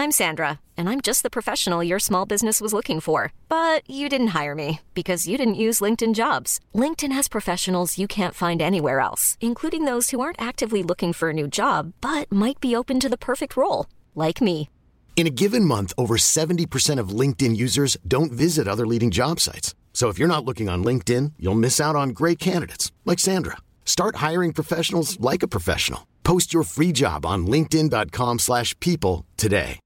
I'm Sandra, and I'm just the professional your small business was looking for. But you didn't hire me because you didn't use LinkedIn Jobs. LinkedIn has professionals you can't find anywhere else, including those who aren't actively looking for a new job, but might be open to the perfect role, like me. In a given month, over 70% of LinkedIn users don't visit other leading job sites. So if you're not looking on LinkedIn, you'll miss out on great candidates like Sandra. Start hiring professionals like a professional. Post your free job on linkedin.com/people today.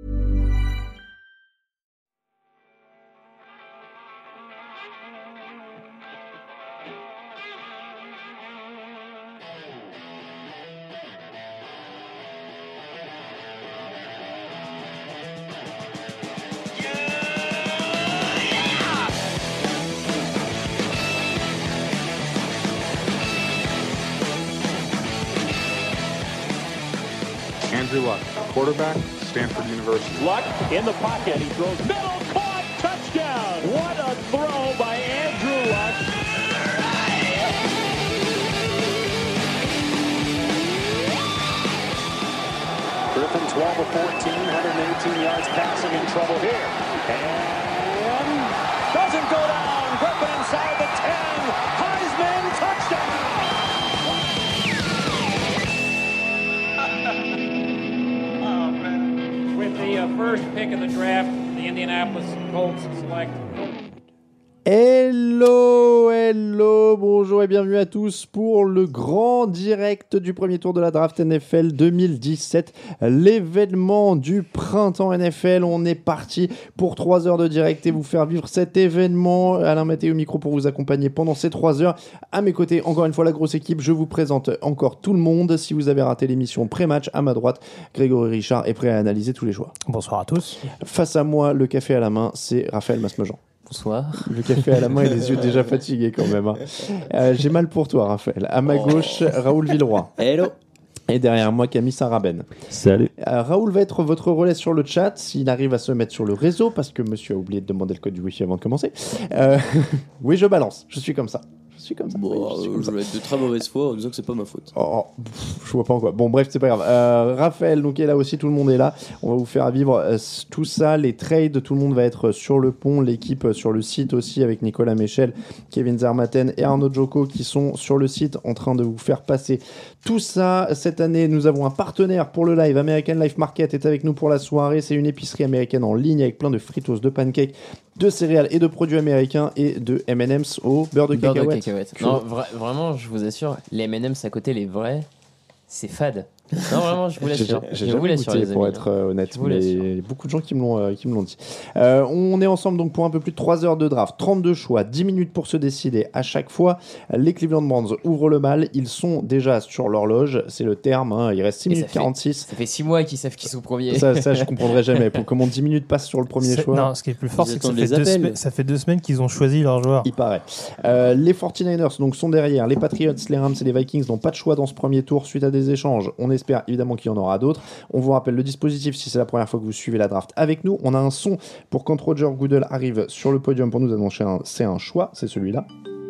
Andrew Luck, quarterback, Stanford University. Luck in the pocket. He throws middle, caught, touchdown. What a throw by Andrew Luck. Griffin 12 of 14, 118 yards passing, in trouble here. And doesn't go down. Griffin inside the 10. Heisman touchdown. With the first pick of the draft, the Indianapolis Colts select. Hello, bonjour et bienvenue à tous pour le grand direct du premier tour de la draft NFL 2017, l'événement du printemps NFL. On est parti pour 3 heures de direct et vous faire vivre cet événement. Alain Mattei au micro pour vous accompagner pendant ces 3 heures. À mes côtés, encore une fois, la grosse équipe. Je vous présente encore tout le monde. Si vous avez raté l'émission pré-match, à ma droite, Grégory Richard est prêt à analyser tous les choix. Bonsoir à tous. Face à moi, le café à la main, c'est Raphaël Masmejean. Bonsoir. Le café à la main et les yeux déjà fatigués quand même. Hein. J'ai mal pour toi, Raphaël. À ma gauche, Raoul Villeroy. Hello. Et derrière moi, Camille Sarabène. Salut. Raoul va être votre relais sur le chat s'il arrive à se mettre sur le réseau, parce que monsieur a oublié de demander le code du Wi-Fi avant de commencer. Oui, je balance. Je suis comme ça. Je vais être de très mauvaise foi en disant que c'est pas ma faute. Je vois pas en quoi. Bon, bref, c'est pas grave. Raphaël, donc est là aussi, tout le monde est là. On va vous faire vivre tout ça, les trades, tout le monde va être sur le pont, l'équipe sur le site aussi avec Nicolas Méchel, Kevin Zermatten et Arnaud Joko qui sont sur le site en train de vous faire passer tout ça. Cette année, nous avons un partenaire pour le live. American Life Market est avec nous pour la soirée. C'est une épicerie américaine en ligne avec plein de fritos, de pancakes, de céréales et de produits américains et de M&M's au beurre de cacahuète. Non, vraiment, je vous assure, les M&M's à côté, les vrais, c'est fade. Non, vraiment, je vous l'assure. J'ai jamais goûté, pour être honnête, mais il y a beaucoup de gens qui me l'ont dit. On est ensemble donc pour un peu plus de 3 heures de draft, 32 choix, 10 minutes pour se décider à chaque fois. Les Cleveland Browns ouvrent le bal, ils sont déjà sur l'horloge, c'est le terme, hein, il reste 6 minutes 46. Ça fait 6 mois qu'ils savent qu'ils sont premiers. Ça je comprendrai jamais. Comment 10 minutes passent sur le premier choix. Non, ce qui est plus fort, c'est que ça fait 2 semaines qu'ils ont choisi leur joueur. Il paraît. Les 49ers donc, sont derrière, les Patriots, les Rams et les Vikings n'ont pas de choix dans ce premier tour suite à des échanges. On espère évidemment qu'il y en aura d'autres. On vous rappelle le dispositif si c'est la première fois que vous suivez la draft avec nous. On a un son pour quand Roger Goodell arrive sur le podium pour nous annoncer un choix. C'est celui-là.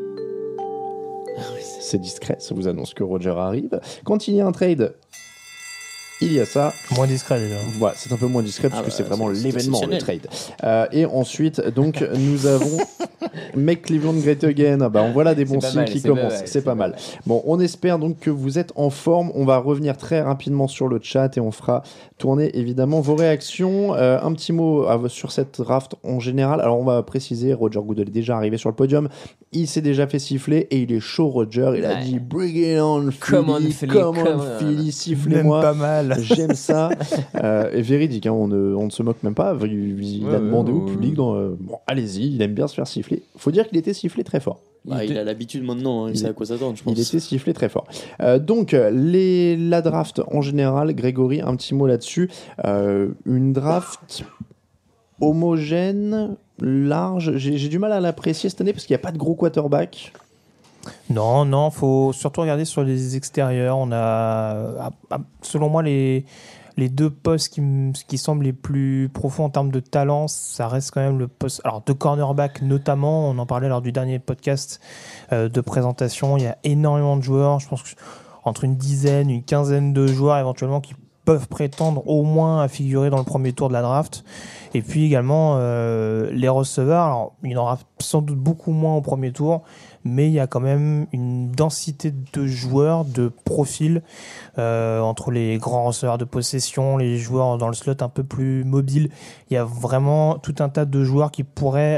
C'est discret, ça vous annonce que Roger arrive. Quand il y a un trade, il y a ça. Moins discret déjà. Voilà, c'est un peu moins discret parce que c'est vraiment l'événement, le trade. Et ensuite, donc, nous avons Make Cleveland Great Again. On voit là des bons signes qui commencent. C'est pas mal. Bon, on espère donc que vous êtes en forme. On va revenir très rapidement sur le chat et on fera tourner évidemment vos réactions. Un petit mot sur cette draft en général. Alors, on va préciser, Roger Goodell est déjà arrivé sur le podium. Il s'est déjà fait siffler et il est chaud, Roger. Il a dit Bring it on, Philly, sifflez-moi. Pas mal. J'aime ça. Et véridique, hein, on ne se moque même pas. Il a demandé au public bon, allez-y, il aime bien se faire siffler. Faut dire qu'il était sifflé très fort. Il a l'habitude maintenant, il sait à quoi s'attendre, je pense. Il était sifflé très fort. Donc, la draft en général, Grégory, un petit mot là-dessus. Une draft homogène, large. J'ai du mal à l'apprécier cette année parce qu'il n'y a pas de gros quarterback. Non, faut surtout regarder sur les extérieurs. On a, selon moi, les 2 postes qui semblent les plus profonds en termes de talent, ça reste quand même le poste. Alors, de cornerback notamment, on en parlait lors du dernier podcast de présentation. Il y a énormément de joueurs. Je pense qu'entre une dizaine, une quinzaine de joueurs éventuellement qui peuvent prétendre au moins à figurer dans le premier tour de la draft. Et puis également les receveurs, alors, il y en aura sans doute beaucoup moins au premier tour, mais il y a quand même une densité de joueurs, de profils entre les grands receveurs de possession, les joueurs dans le slot un peu plus mobiles. Il y a vraiment tout un tas de joueurs qui pourraient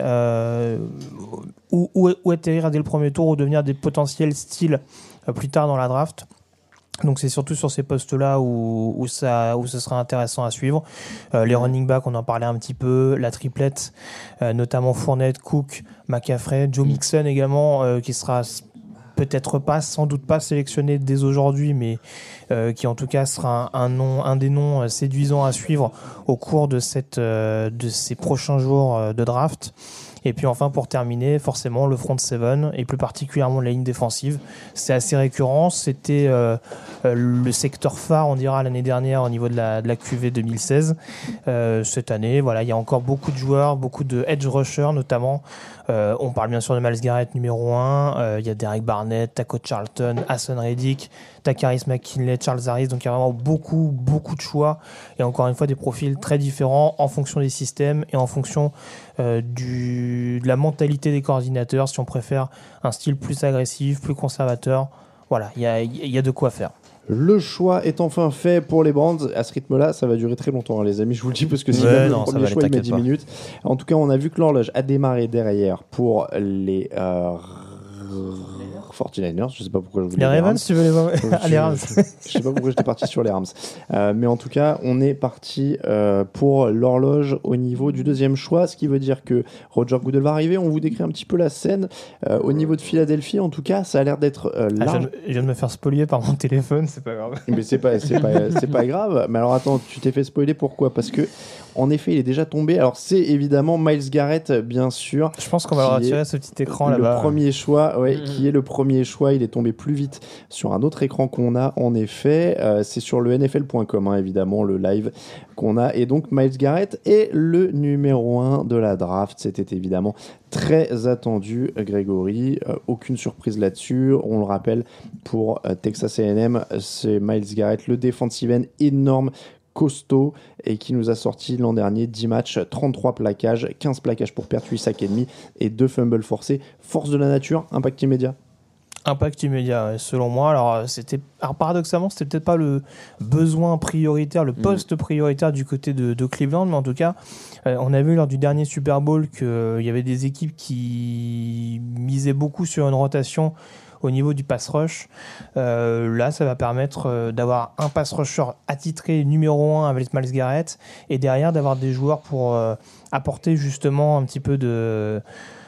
ou atterrir dès le premier tour ou devenir des potentiels styles plus tard dans la draft. Donc c'est surtout sur ces postes-là où ce sera intéressant à suivre. Les running backs, on en parlait un petit peu, la triplette, notamment Fournette, Cook, McCaffrey, Joe Mixon également, qui sera peut-être pas, sans doute pas sélectionné dès aujourd'hui, mais qui en tout cas sera un des noms séduisants à suivre au cours de ces prochains jours de draft. Et puis enfin, pour terminer, forcément, le front seven, et plus particulièrement la ligne défensive. C'est assez récurrent. C'était le secteur phare, on dira, l'année dernière au niveau de la QV 2016. Cette année, voilà, il y a encore beaucoup de joueurs, beaucoup de edge rushers notamment. On parle bien sûr de Myles Garrett numéro 1. Il y a Derek Barnett, Taco Charlton, Hassan Reddick, Takaris McKinley, Charles Harris. Donc il y a vraiment beaucoup de choix. Et encore une fois, des profils très différents en fonction des systèmes et en fonction de la mentalité des coordinateurs, si on préfère un style plus agressif, plus conservateur. Voilà, il y a de quoi faire. Le choix est enfin fait pour les Browns. À ce rythme-là, ça va durer très longtemps, les amis. Je vous le dis parce que si le premier choix il met 10 minutes. En tout cas, on a vu que l'horloge a démarré derrière pour les 49ers. Je sais pas pourquoi je voulais les Ravens, tu veux les voir. Les Rams. Je sais pas pourquoi j'étais parti sur les Rams. Mais en tout cas, on est parti pour l'horloge au niveau du deuxième choix, ce qui veut dire que Roger Goodell va arriver. On vous décrit un petit peu la scène au niveau de Philadelphie. En tout cas, ça a l'air d'être large. Je viens de me faire spolier par mon téléphone, c'est pas grave. Mais c'est pas grave. Mais alors attends, tu t'es fait spoiler pourquoi ? Parce que en effet, il est déjà tombé. Alors c'est évidemment Myles Garrett, bien sûr. Je pense qu'on va retirer ce petit écran là-bas. Le premier choix, qui est le premier choix. Il est tombé plus vite sur un autre écran qu'on a. En effet, c'est sur le NFL.com, évidemment, le live qu'on a. Et donc Myles Garrett est le numéro 1 de la draft. C'était évidemment très attendu, Grégory. Aucune surprise là-dessus. On le rappelle, pour Texas A&M, c'est Myles Garrett, le defensive end énorme, costaud, et qui nous a sorti l'an dernier 10 matchs, 33 plaquages, 15 plaquages pour perdre 8 sacs et demi et 2 fumbles forcés. Force de la nature, impact immédiat. Impact immédiat, selon moi. Alors paradoxalement, c'était peut-être pas le besoin prioritaire, le poste prioritaire du côté de Cleveland, mais en tout cas, on a vu lors du dernier Super Bowl qu'il y avait des équipes qui misaient beaucoup sur une rotation au niveau du pass rush. Là, ça va permettre d'avoir un pass rusher attitré numéro 1 avec Myles Garrett, et derrière d'avoir des joueurs pour apporter justement un petit peu de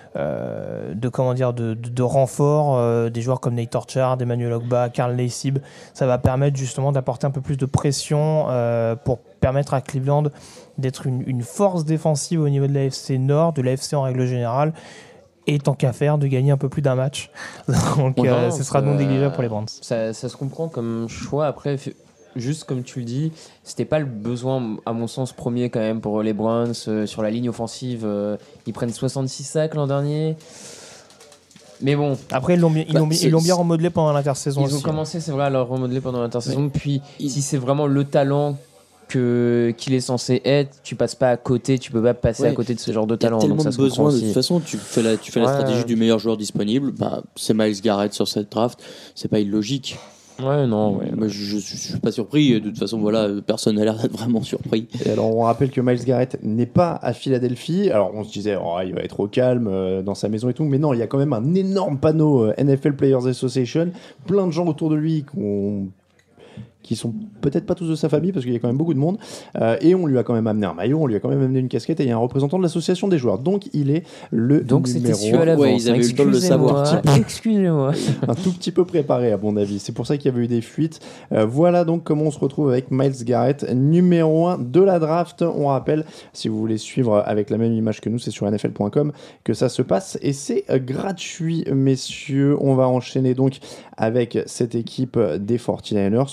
renfort, des joueurs comme Nate Orchard, Emmanuel Ogbah, Carl Nassib. Ça va permettre justement d'apporter un peu plus de pression pour permettre à Cleveland d'être une force défensive au niveau de l'AFC Nord, de l'AFC en règle générale, et tant qu'à faire, de gagner un peu plus d'un match. Donc ce sera non négligeable pour les Browns. Ça se comprend comme choix. Après, juste comme tu le dis, c'était pas le besoin, à mon sens, premier quand même pour les Browns. Sur la ligne offensive, ils prennent 66 sacs l'an dernier. Mais bon. Après, ils l'ont bien remodelé pendant l'intersaison. Ils ont commencé, c'est vrai, à le remodeler pendant l'intersaison. Oui. Puis, si c'est vraiment le talent qu'il est censé être, tu passes pas à côté, tu peux pas passer à côté de ce genre de talent. Il y a tellement donc ça de besoins, de toute façon, tu fais la stratégie du meilleur joueur disponible. C'est Myles Garrett sur cette draft, c'est pas illogique. Je suis pas surpris. De toute façon, personne n'a l'air d'être vraiment surpris. Et alors, on rappelle que Myles Garrett n'est pas à Philadelphie. Alors, on se disait, il va être au calme dans sa maison et tout. Mais non, il y a quand même un énorme panneau NFL Players Association. Plein de gens autour de lui qui sont peut-être pas tous de sa famille parce qu'il y a quand même beaucoup de monde, et on lui a quand même amené un maillot, on lui a quand même amené une casquette, et il y a un représentant de l'association des joueurs, donc il est le donc numéro c'était su à l'avance. Ils avaient eu le temps de le savoir. Excusez-moi. Un tout petit peu préparé à mon avis, c'est pour ça qu'il y avait eu des fuites. Voilà donc comment on se retrouve avec Myles Garrett, numéro 1 de la draft. On rappelle, si vous voulez suivre avec la même image que nous, c'est sur nfl.com que ça se passe, et c'est gratuit, messieurs. On va enchaîner donc avec cette équipe des 49ers. On l'a dit,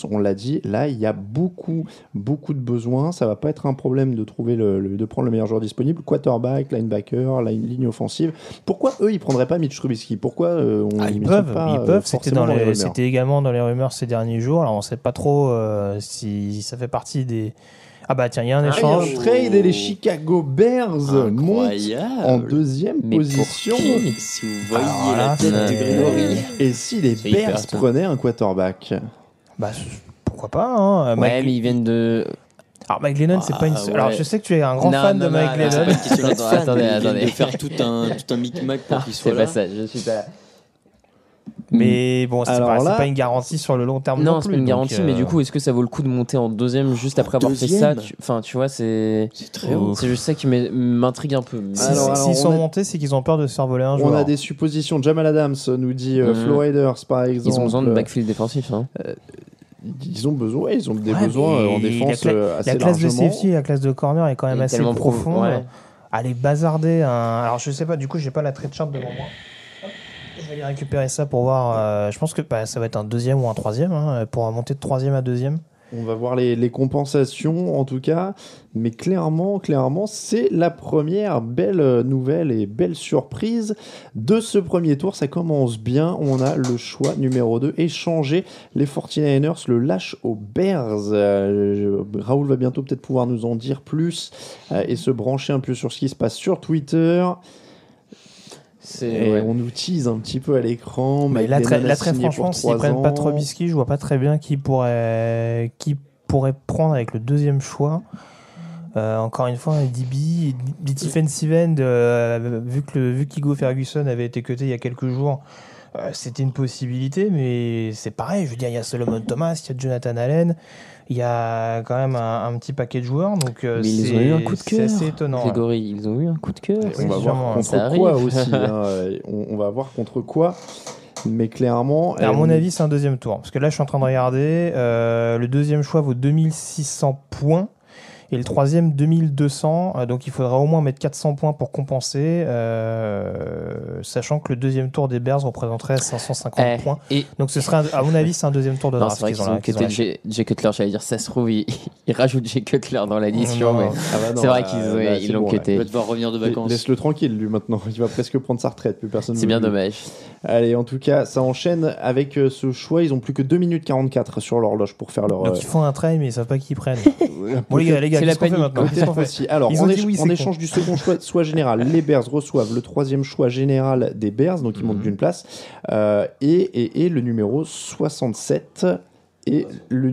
dit, là, il y a beaucoup de besoins. Ça va pas être un problème de trouver de prendre le meilleur joueur disponible. Quarterback, linebacker, ligne offensive. Pourquoi eux, ils prendraient pas Mitch Trubisky? Pourquoi ils peuvent. C'était également dans les rumeurs ces derniers jours. Alors, on sait pas trop si ça fait partie des... Ah bah tiens, il y a un échange. Il y a un trade et les Chicago Bears montent en deuxième position. Si vous voyez la tête de Grégory. Et si les Bears prenaient un quarterback? Bah pourquoi pas hein. Ouais, mais ils viennent de... Alors Mike Glennon, c'est pas une... Ouais. Alors je sais que tu es un grand fan de Mike Glennon. Attendez. De faire tout un micmac pour qu'il soit là. C'est pas ça, je suis pas là. Mais bon, c'est pas une garantie sur le long terme non plus. Non, c'est pas une garantie, mais du coup, est-ce que ça vaut le coup de monter en deuxième juste après avoir fait ça? Enfin, tu vois, c'est très haut. C'est juste ça qui m'intrigue un peu. S'ils sont montés, c'est qu'ils ont peur de se faire voler un joueur. On a des suppositions. Jamal Adams nous dit Flo Raiders, par exemple. Ils ont besoin de backfield défensif. Hein. Ils ont besoin en défense assez la classe largement. de safety, la classe de corner est quand même assez profonde. Ouais. Aller bazarder alors je sais pas, du coup, j'ai pas la trade chart devant moi. Je vais aller récupérer ça pour voir. Je pense que ça va être un deuxième ou un troisième pour monter de troisième à deuxième. On va voir les compensations en tout cas, mais clairement, c'est la première belle nouvelle et belle surprise de ce premier tour. Ça commence bien, on a le choix numéro 2, échanger les 49ers, le lâche aux Bears. Raoul va bientôt peut-être pouvoir nous en dire plus et se brancher un peu sur ce qui se passe sur Twitter. On nous tease un petit peu à l'écran. Mais là, très franchement, s'ils prennent pas Trubisky, je vois pas très bien qui pourrait prendre avec le deuxième choix. Encore une fois, un DB, defensive end, vu qu'Hugo Ferguson avait été cuté il y a quelques jours, c'était une possibilité, mais c'est pareil. Je veux dire, il y a Solomon Thomas, il y a Jonathan Allen. Il y a quand même un petit paquet de joueurs, donc mais ils ont eu un coup de cœur. C'est assez étonnant. Grégory, ils ont eu un coup de cœur. On va voir contre quoi aussi. On va voir contre quoi. Mais clairement... À mon avis, c'est un deuxième tour. Parce que là, je suis en train de regarder. Le deuxième choix vaut 2600 points. Et le troisième, 2200. Donc, il faudra au moins mettre 400 points pour compenser. Sachant que le deuxième tour des Bears représenterait 550 points. Donc, ce serait, à mon avis, c'est un deuxième tour de draft. C'est vrai qu'ils ont Jay Cutler. J'allais dire, ça se trouve, ils rajoutent Jay Cutler dans l'addition. Mais c'est vrai qu'ils l'ont cuté. Il va devoir revenir de vacances. Laisse-le tranquille, lui, maintenant. Il va presque prendre sa retraite. Plus personne. C'est bien dommage. Allez, en tout cas, ça enchaîne avec ce choix. Ils ont plus que 2 minutes 44 sur l'horloge pour faire leur... Donc, ils font un trail, mais ils savent pas qui ils prennent. Bon, les gars, c'est la panique maintenant. Alors, en échange du second choix général, les Bears reçoivent le troisième choix général des Bears, donc ils montent d'une place, et le numéro 67 et le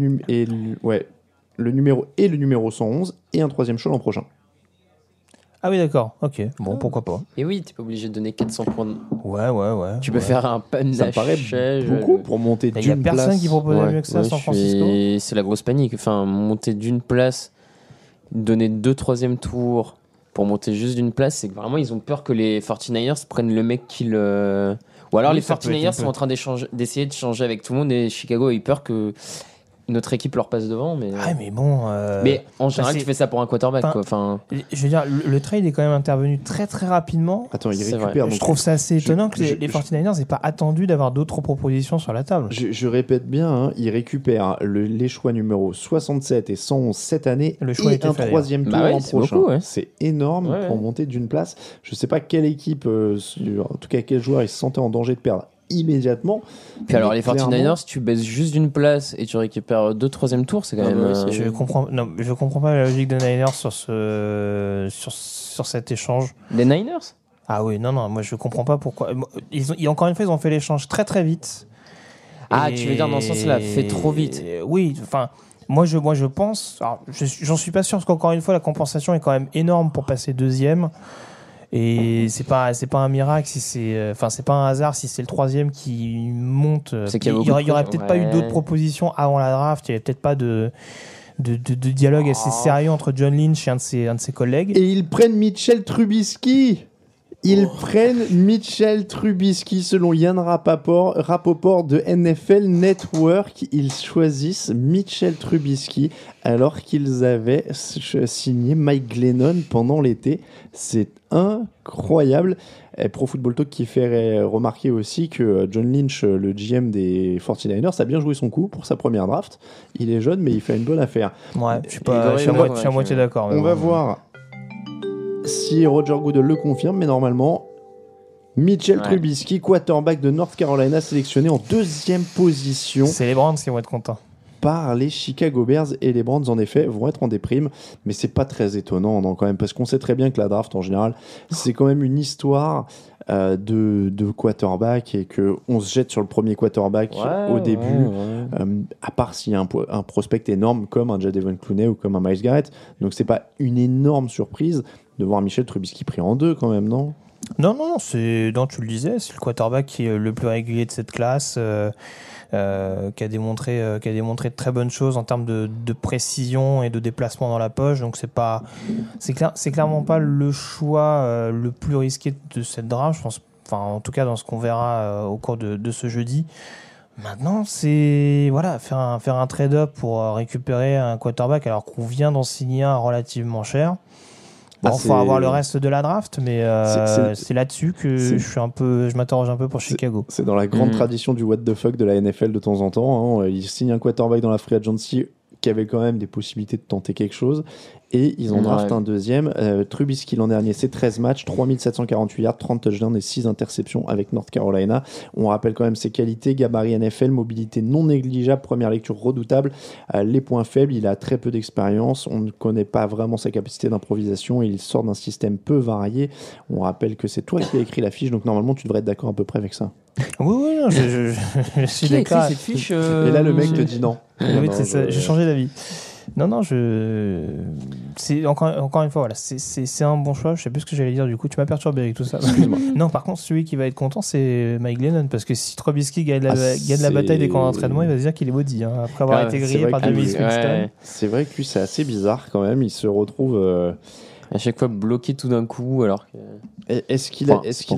numéro 111 et un troisième choix l'an prochain. Ah oui, d'accord, ok, bon, pourquoi pas. Et oui, t'es pas obligé de donner 400 points. Ouais. Tu peux faire un panache. Ça me paraît beaucoup pour monter d'une place. Il y a personne qui proposait mieux que ça à San Francisco. C'est la grosse panique. Enfin, monter d'une place, donner 2 troisième tours pour monter juste d'une place, c'est que vraiment ils ont peur que les 49ers prennent le mec qui le... Ou alors les 49ers sont en train d'essayer de changer avec tout le monde et Chicago a eu peur que notre équipe leur passe devant. Mais bon... Mais en général, tu fais ça pour un quarterback. Je veux dire, le trade est quand même intervenu très très rapidement. Attends, il récupère. Je trouve ça assez étonnant que les 49ers n'aient pas attendu d'avoir d'autres propositions sur la table. Je répète bien, ils récupèrent les choix numéros 67 et 111 cette année et un troisième tour l'an prochain. Beaucoup, c'est énorme pour monter d'une place. Je ne sais pas quelle équipe, en tout cas quel joueur, ils se sentaient en danger de perdre immédiatement. Puis alors les 49ers, tu baisses juste d'une place et tu récupères 2 troisième tours, c'est quand même... Je comprends pas la logique des Niners sur cet échange. Les Niners ? Ah oui, non, moi je comprends pas pourquoi. Encore une fois, ils ont fait l'échange très très vite. Tu veux dire dans ce sens-là, fait trop vite. Oui, enfin... Moi je pense... J'en suis pas sûr, parce qu'encore une fois, la compensation est quand même énorme pour passer deuxième. Et c'est pas un miracle si c'est pas un hasard si c'est le troisième qui monte. Il y aurait peut-être pas eu d'autres propositions avant la draft. Il y avait peut-être pas de dialogue assez sérieux entre John Lynch et un de ses collègues. Et ils prennent Mitchell Trubisky. Ils prennent Mitchell Trubisky selon Yann Rapoport de NFL Network. Ils choisissent Mitchell Trubisky alors qu'ils avaient signé Mike Glennon pendant l'été. C'est incroyable. Et Pro Football Talk qui fait remarquer aussi que John Lynch, le GM des 49ers, a bien joué son coup pour sa première draft. Il est jeune mais il fait une bonne affaire. Ouais, je suis à moitié d'accord. On va voir si Roger Goodell le confirme, mais normalement, Mitchell Trubisky, quarterback de North Carolina, sélectionné en 2e position. C'est les Browns qui vont être contents. Par les Chicago Bears, et les Browns en effet vont être en déprime, mais c'est pas très étonnant non, quand même, parce qu'on sait très bien que la draft en général c'est quand même une histoire de quarterback et qu'on se jette sur le premier quarterback au début, à part s'il y a un prospect énorme comme un Jadavion Clowney ou comme un Myles Garrett, donc c'est pas une énorme surprise de voir Mitchell Trubisky pris en 2 quand même, non ? Non, tu le disais, c'est le quarterback qui est le plus régulier de cette classe, qui a démontré de très bonnes choses en termes de précision et de déplacement dans la poche. Donc c'est clairement pas le choix le plus risqué de cette draft, je pense. Enfin, en tout cas dans ce qu'on verra au cours de ce jeudi. Maintenant, c'est faire un trade-up pour récupérer un quarterback alors qu'on vient d'en signer un relativement cher. Bon, faut avoir le reste de la draft, mais c'est là-dessus que je m'interroge un peu pour Chicago. C'est dans la grande tradition du what the fuck de la NFL de temps en temps. Hein. Ils signent un quarterback dans la free agency qui avait quand même des possibilités de tenter quelque chose. Et ils en draftent un deuxième. Trubisky l'an dernier, c'est 13 matchs, 3748 yards, 30 touchdowns et 6 interceptions avec North Carolina. On rappelle quand même ses qualités, gabarit NFL, mobilité non négligeable, première lecture redoutable. Les points faibles, il a très peu d'expérience, on ne connaît pas vraiment sa capacité d'improvisation et il sort d'un système peu varié. On rappelle que c'est toi qui as écrit la fiche, donc normalement tu devrais être d'accord à peu près avec ça. Oui, non, je suis d'accord. Qui a écrit cette fiche Et là le mec te dit non. Oui, c'est ça, j'ai changé d'avis. Non, c'est encore une fois, voilà, c'est un bon choix. Je sais plus ce que j'allais dire du coup. Tu m'as perturbé avec tout ça. Excuse-moi. Non, par contre, celui qui va être content, c'est Mike Glennon, parce que si Trubisky gagne la bataille des camps d'entraînement, il va se dire qu'il est maudit après avoir été grillé par Jameis Winston. C'est vrai que lui, c'est assez bizarre quand même. Il se retrouve à chaque fois bloqué tout d'un coup, alors que. Est-ce qu'il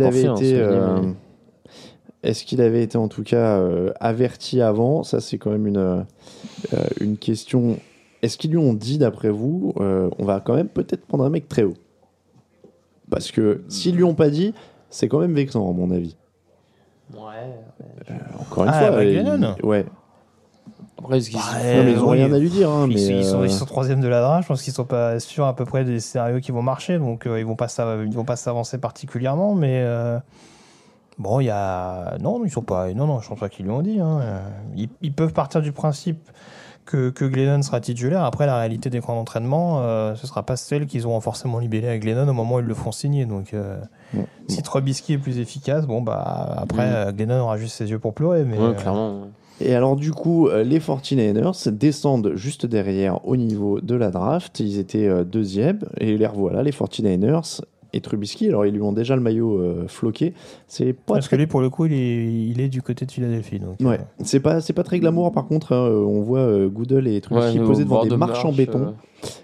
avait été en tout cas averti avant ? Ça, c'est quand même une question. Est-ce qu'ils lui ont dit, d'après vous, on va quand même peut-être prendre un mec très haut ? Parce que s'ils lui ont pas dit, c'est quand même vexant, à mon avis. Encore une fois, ouais. Après, non, mais ils n'ont rien à lui dire. Hein, ils sont troisième de la draft. Je pense qu'ils ne sont pas sûrs à peu près des scénarios qui vont marcher. Donc, ils vont pas s'avancer particulièrement. Mais bon, il y a... Non, ils sont pas... Non, je pense pas qu'ils lui ont dit. Hein. Ils peuvent partir du principe que Glennon sera titulaire. Après, la réalité des camps d'entraînement, ce sera pas celle qu'ils auront forcément libellé à Glennon au moment où ils le feront signer. Donc, si Trubisky est plus efficace, après, Glennon aura juste ses yeux pour pleurer. Mais, clairement. Et alors, du coup, les 49ers descendent juste derrière au niveau de la draft. Ils étaient deuxième. Et les revoilà, les 49ers. Et Trubisky, alors ils lui ont déjà le maillot floqué. C'est pas parce que lui, pour le coup, il est du côté de Philadelphie. Donc, ouais, c'est pas très glamour par contre. Hein. On voit Goodell et Trubisky posés devant des marches en béton.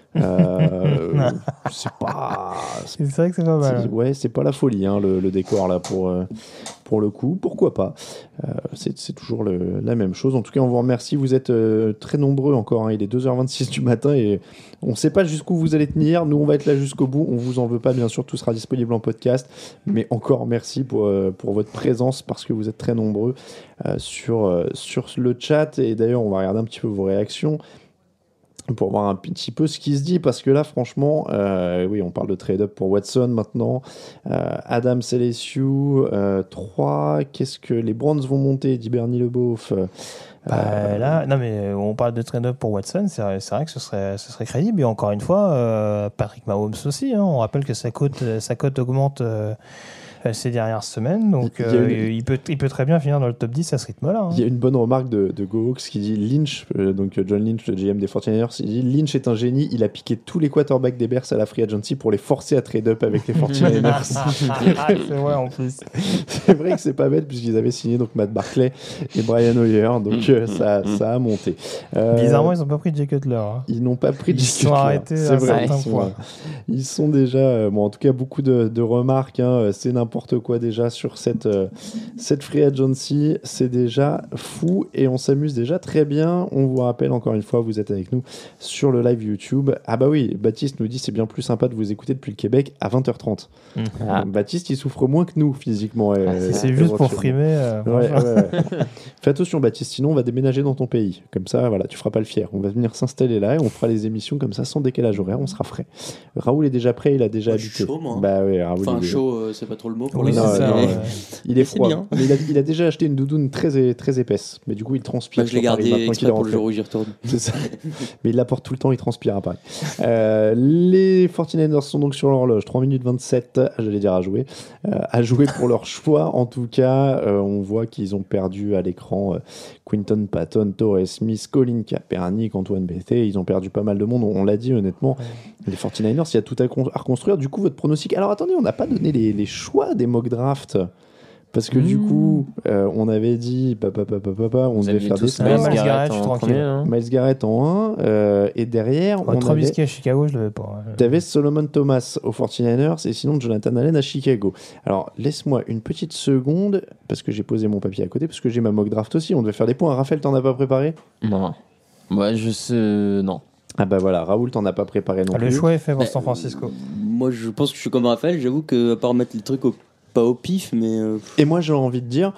C'est pas. C'est vrai que c'est pas mal. Ouais, c'est pas la folie, hein, le décor là pour le coup. Pourquoi pas ? C'est toujours la même chose. En tout cas, on vous remercie. Vous êtes très nombreux encore. Hein. Il est 2h26 du matin et on ne sait pas jusqu'où vous allez tenir. Nous, on va être là jusqu'au bout. On vous en veut pas, bien sûr. Tout sera disponible en podcast. Mais encore merci pour votre présence parce que vous êtes très nombreux sur le chat. Et d'ailleurs, on va regarder un petit peu vos réactions pour voir un petit peu ce qui se dit, parce que là franchement oui, on parle de trade-up pour Watson maintenant. Adam Selesiu 3, qu'est-ce que les Browns vont monter, dit Bernie Leboeuf. Là, non mais on parle de trade-up pour Watson, c'est vrai que ce serait crédible, et encore une fois Patrick Mahomes aussi, hein, on rappelle que sa cote augmente ces dernières semaines. Donc il peut très bien finir dans le top 10 à ce rythme-là. Il y a une bonne remarque de GoHawks qui dit Lynch, donc John Lynch, le GM des 49ers, il dit Lynch est un génie, il a piqué tous les quarterbacks des Bears à la free agency pour les forcer à trade up avec les 49ers. C'est vrai en plus. C'est vrai que c'est pas bête puisqu'ils avaient signé donc Matt Barkley et Brian Hoyer, donc ça a monté. Bizarrement, ils n'ont pas pris Jay Cutler. Hein. Ils n'ont pas pris Jay Cutler. Ils sont arrêtés à certains points. Ils sont déjà, en tout cas, beaucoup de remarques. C'est n'importe quoi déjà sur cette free agency. C'est déjà fou et on s'amuse déjà très bien. On vous rappelle encore une fois, vous êtes avec nous sur le live YouTube. Ah bah oui, Baptiste nous dit c'est bien plus sympa de vous écouter depuis le Québec à 20h30. Baptiste, il souffre moins que nous physiquement. C'est juste pour frimer. Ouais. Fais attention Baptiste, sinon on va déménager dans ton pays. Comme ça, voilà, tu feras pas le fier. On va venir s'installer là et on fera les émissions comme ça sans décalage horaire, on sera frais. Raoul est déjà prêt, il a déjà habité. Je suis chaud, moi. Bah oui, Raoul. Enfin, chaud, c'est pas trop le mot pour oui, l'instant. Il est froid. Bien. Mais il a déjà acheté une doudoune très, très épaisse. Mais du coup, il transpire. Je l'ai gardé exprès pour le jour où j'y retourne. C'est ça. Mais il la porte tout le temps, il transpire à Paris. Les 49ers sont donc sur l'horloge. 3 minutes 27, j'allais dire à jouer. À jouer pour leur choix. En tout cas, on voit qu'ils ont perdu à l'écran Quinton Patton, Torrey Smith, Colin Kaepernick, Antoine Bethea. Ils ont perdu pas mal de monde. On l'a dit honnêtement. Les 49ers, il y a tout à reconstruire. Du coup, votre pronostic. Alors attendez, on n'a pas donné les choix des mock drafts. Parce que du coup, on avait dit, on devait faire des scores. Miles Garrett, je suis tranquille. Miles Garrett en 1. Et derrière, on Trubisky à Chicago, je l'avais pas. T'avais Solomon Thomas aux 49ers et sinon Jonathan Allen à Chicago. Alors, laisse-moi une petite seconde, parce que j'ai posé mon papier à côté, parce que j'ai ma mock draft aussi. On devait faire des points. Raphaël, t'en as pas préparé ? Non. Ouais, je sais... Non. Ah bah voilà, Raoul, t'en as pas préparé non plus. Le choix est fait pour San Francisco. Moi, je pense que je suis comme Raphaël. J'avoue qu'à part mettre les trucs pas au pif, mais... Et moi, j'ai envie de dire...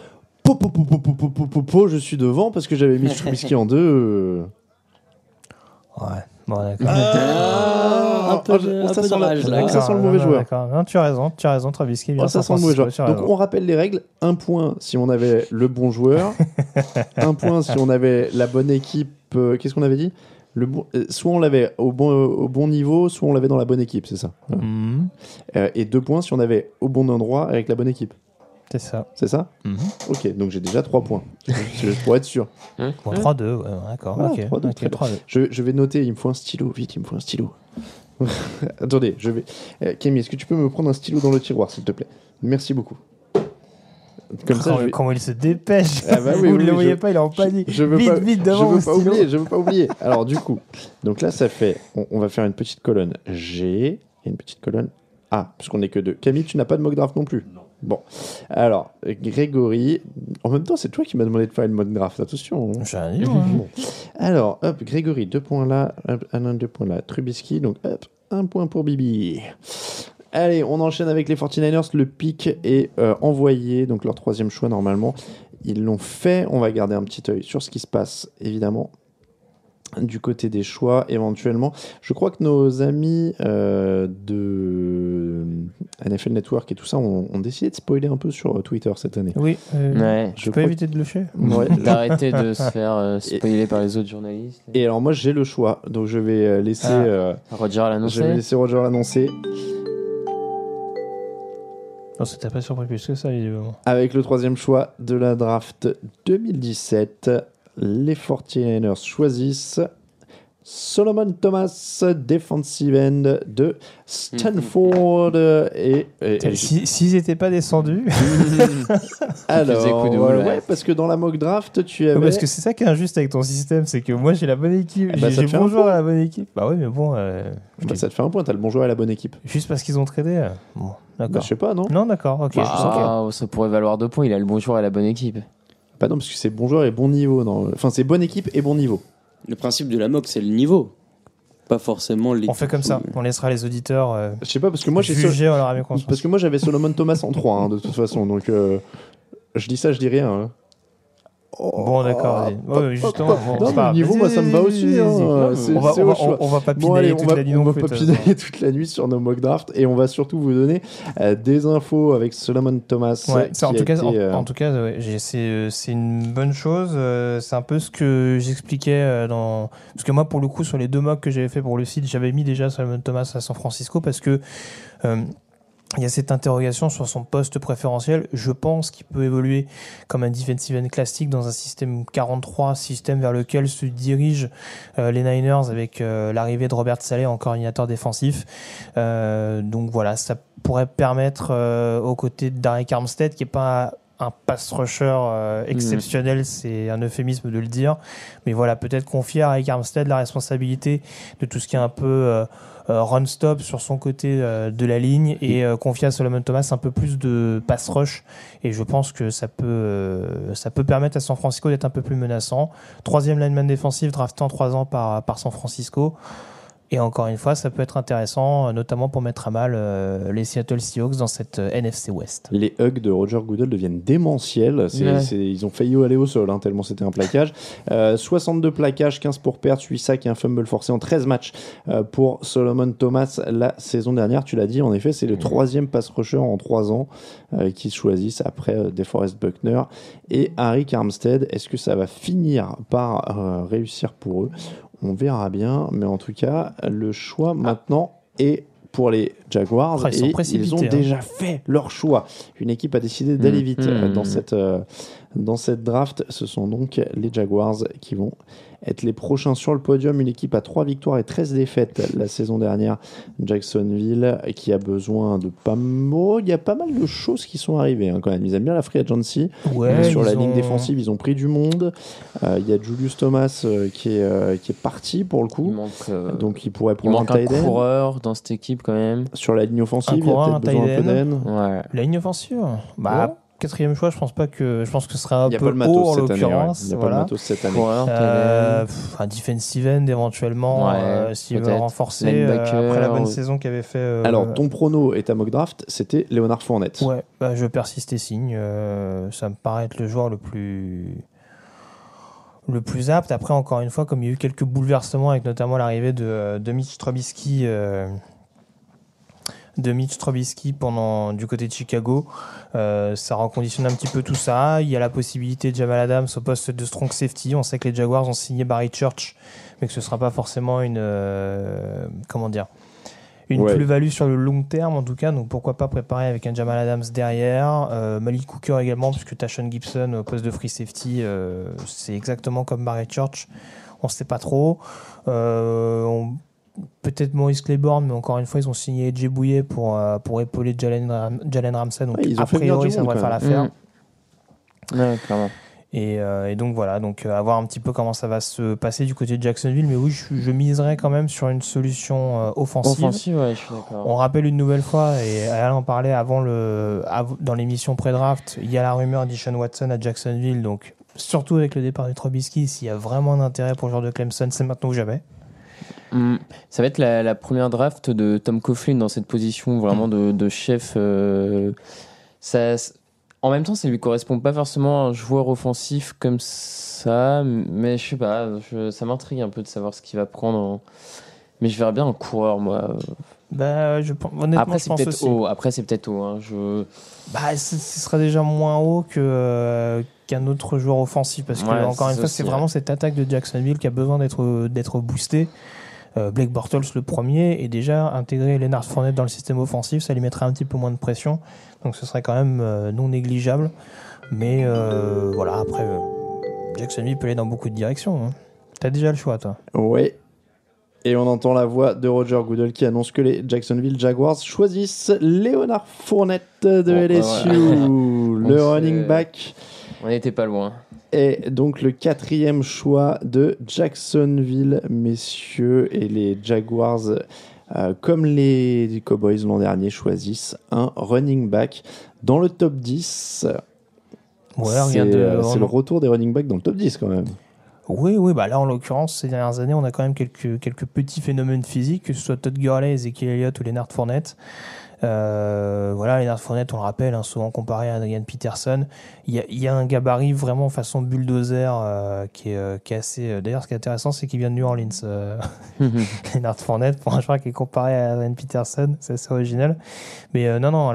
je suis devant parce que j'avais mis Trubisky en 2. Ouais, bon, d'accord. Ça sent le mauvais joueur. D'accord. Non, tu as raison, Trubisky. Ça sent le mauvais joueur. Donc, on rappelle les règles. 1 point si on avait le bon joueur. 1 point si on avait la bonne équipe. Qu'est-ce qu'on avait dit ? Soit on l'avait au bon niveau, soit on l'avait dans la bonne équipe, c'est ça. Et 2 points si on avait au bon endroit avec la bonne équipe. C'est ça. C'est ça ? Ok, donc j'ai déjà 3 points. Pour être sûr. Bon, 3-2, ouais, d'accord. Ah, ok, 3-2, très 3-2. Je vais noter, il me faut un stylo. Vite, il me faut un stylo. Attendez, je vais... Camille, est-ce que tu peux me prendre un stylo dans le tiroir, s'il te plaît ? Merci beaucoup. Comme ça, comment il se dépêche. Ah bah oui, vous ne le voyez pas, il est en panique. Vite, devant je veux pas oublier. Alors du coup, donc là ça fait, on va faire une petite colonne G et une petite colonne A, parce qu'on n'est que 2. Camille, tu n'as pas de mock draft non plus ? Non. Bon, alors Grégory, en même temps c'est toi qui m'as demandé de faire une mock draft, attention. J'ai un livre. Bon. Alors, hop, Grégory, 2 points là, hop, Alain, 2 points là, Trubisky, donc hop, 1 point pour Bibi. Allez, on enchaîne avec les 49ers. Le pick est envoyé, donc leur 3e choix normalement. Ils l'ont fait. On va garder un petit œil sur ce qui se passe, évidemment, du côté des choix, éventuellement. Je crois que nos amis de NFL Network et tout ça ont décidé de spoiler un peu sur Twitter cette année. Oui, je peux éviter de lusher. Ouais, d'arrêter de se faire spoiler par les autres journalistes. Et alors moi, j'ai le choix, donc je vais laisser Roger l'annoncer. Je vais laisser Roger l'annoncer. Non, c'était pas surpris plus que ça, évidemment. Avec le 3e choix de la draft 2017, les 49ers choisissent Solomon Thomas, defensive end de Stanford. S'ils n'étaient pas descendus. Alors, ouais, parce que dans la mock draft, tu avais. Parce que c'est ça qui est injuste avec ton système, c'est que moi j'ai la bonne équipe, j'ai le bon joueur à la bonne équipe. Bah oui, mais bon. Ça te fait un point, t'as le bon joueur à la bonne équipe. Juste parce qu'ils ont tradé. Bon, d'accord. Bah, je sais pas, non ? Non, d'accord, ok. Ça pourrait valoir 2 points, il a le bon joueur à la bonne équipe. Bah non, parce que c'est bon joueur et bon niveau. Non. Enfin, c'est bonne équipe et bon niveau. Le principe de la mock, c'est le niveau. Pas forcément l'équipe. On fait comme ça, on laissera les auditeurs je sais pas, parce que moi juger en leur âme et conscience. Parce que moi j'avais Solomon Thomas en 3, de toute façon. Donc je dis ça, je dis rien. Hein. Bon, d'accord. Justement, le niveau, moi, ça me va aussi. On va pas pinailler toute la nuit. On va pas pinailler toute la nuit sur nos mock drafts et on va surtout vous donner des infos avec Solomon Thomas. Ouais, en tout cas, c'est une bonne chose. C'est un peu ce que j'expliquais parce que moi, pour le coup, sur les 2 mocks que j'avais fait pour le site, j'avais mis déjà Solomon Thomas à San Francisco parce que il y a cette interrogation sur son poste préférentiel. Je pense qu'il peut évoluer comme un defensive end classique dans un système 43, système vers lequel se dirigent les Niners avec l'arrivée de Robert Saleh en coordinateur défensif. Donc voilà, ça pourrait permettre aux côtés de Arik Armstead, qui n'est pas un pass rusher exceptionnel, c'est un euphémisme de le dire, mais voilà, peut-être confier à Arik Armstead la responsabilité de tout ce qui est un peu run-stop sur son côté de la ligne et confier à Solomon Thomas un peu plus de pass rush, et je pense que ça peut permettre à San Francisco d'être un peu plus menaçant. 3e lineman défensif drafté en 3 ans par San Francisco. Et encore une fois, ça peut être intéressant, notamment pour mettre à mal les Seattle Seahawks dans cette NFC West. Les hugs de Roger Goodell deviennent démentiels. Ils ont failli aller au sol, tellement c'était un plaquage. 62 plaquages, 15 pour perdre, 8 sacs et un fumble forcé en 13 matchs pour Solomon Thomas la saison dernière. Tu l'as dit, en effet, c'est le 3e pass rusher en 3 ans qu'ils choisissent après DeForest Buckner et Arik Armstead. Est-ce que ça va finir par réussir pour eux ? On verra bien, mais en tout cas, le choix maintenant est pour les Jaguars, et ils ont déjà fait leur choix. Une équipe a décidé d'aller vite dans cette draft. Ce sont donc les Jaguars qui vont être les prochains sur le podium. Une équipe à 3 victoires et 13 défaites la saison dernière. Jacksonville qui a besoin de il y a pas mal de choses qui sont arrivées quand même. Ils aiment bien la free agency. Sur la ligne défensive, ils ont pris du monde. Il y a Julius Thomas qui est parti pour le coup. Donc il pourrait prendre un tight end. Un coureur dans cette équipe quand même. Sur la ligne offensive, il y a peut-être besoin un peu d'aide. La ligne offensive, 4e choix, je pense que ce serait un peu haut en l'occurrence. Il n'y a pas le matos cette année. Un defensive end éventuellement, s'il veut renforcer après la bonne saison qu'avait fait. Alors, ton prono et ta mock draft, c'était Leonard Fournette. Ouais, je persiste et signe. Ça me paraît être le joueur le plus apte. Après, encore une fois, comme il y a eu quelques bouleversements avec notamment l'arrivée de Mitch Trubisky. Du côté de Chicago, ça reconditionne un petit peu tout ça. Il y a la possibilité de Jamal Adams au poste de strong safety. On sait que les Jaguars ont signé Barry Church, mais que ce ne sera pas forcément une plus-value sur le long terme en tout cas. Donc pourquoi pas préparer avec un Jamal Adams derrière, Malik Hooker également, puisque Tashawn Gibson au poste de free safety, c'est exactement comme Barry Church. On ne sait pas trop. Peut-être Maurice Claiborne, mais encore une fois, ils ont signé Jay Bouye pour épauler Jalen Ramsey. Donc, a priori, ça devrait faire l'affaire. Ouais, clairement. Et donc, voilà. Donc, à voir un petit peu comment ça va se passer du côté de Jacksonville. Mais oui, je miserais quand même sur une solution offensive. Ouais, je suis d'accord. On rappelle une nouvelle fois, et Alain en parlait dans l'émission pré-draft, il y a la rumeur d'Ishan Watson à Jacksonville. Donc, surtout avec le départ de Trubisky, s'il y a vraiment un intérêt pour le joueur de Clemson, c'est maintenant ou jamais. Ça va être la première draft de Tom Coughlin dans cette position vraiment de chef. En même temps, ça lui correspond pas forcément à un joueur offensif comme ça, mais je sais pas, ça m'intrigue un peu de savoir ce qu'il va prendre. Mais je verrais bien un coureur, moi. Honnêtement, après, je pense aussi. Après, c'est peut-être haut. Ce sera déjà moins haut qu'un autre joueur offensif, parce que encore une fois, c'est vraiment cette attaque de Jacksonville qui a besoin d'être boostée. Blake Bortles le premier, et déjà intégrer Leonard Fournette dans le système offensif, ça lui mettrait un petit peu moins de pression, donc ce serait quand même non négligeable. Mais voilà, après Jacksonville peut aller dans beaucoup de directions. T'as déjà le choix, toi. Oui. Et on entend la voix de Roger Goodell qui annonce que les Jacksonville Jaguars choisissent Leonard Fournette de LSU, le running back. On n'était pas loin. Et donc le 4e choix de Jacksonville, messieurs, et les Jaguars, comme les Cowboys l'an dernier, choisissent un running back dans le top 10. C'est le retour des running backs dans le top 10 quand même. Oui, là en l'occurrence, ces dernières années, on a quand même quelques petits phénomènes physiques, que ce soit Todd Gurley, Ezekiel Elliott ou Leonard Fournette. Leonard Fournette, on le rappelle, souvent comparé à Adrian Peterson. Il y a un gabarit vraiment façon bulldozer qui est assez. D'ailleurs, ce qui est intéressant, c'est qu'il vient de New Orleans. Leonard Fournette, pour un joueur qui est comparé à Adrian Peterson, c'est assez original. Mais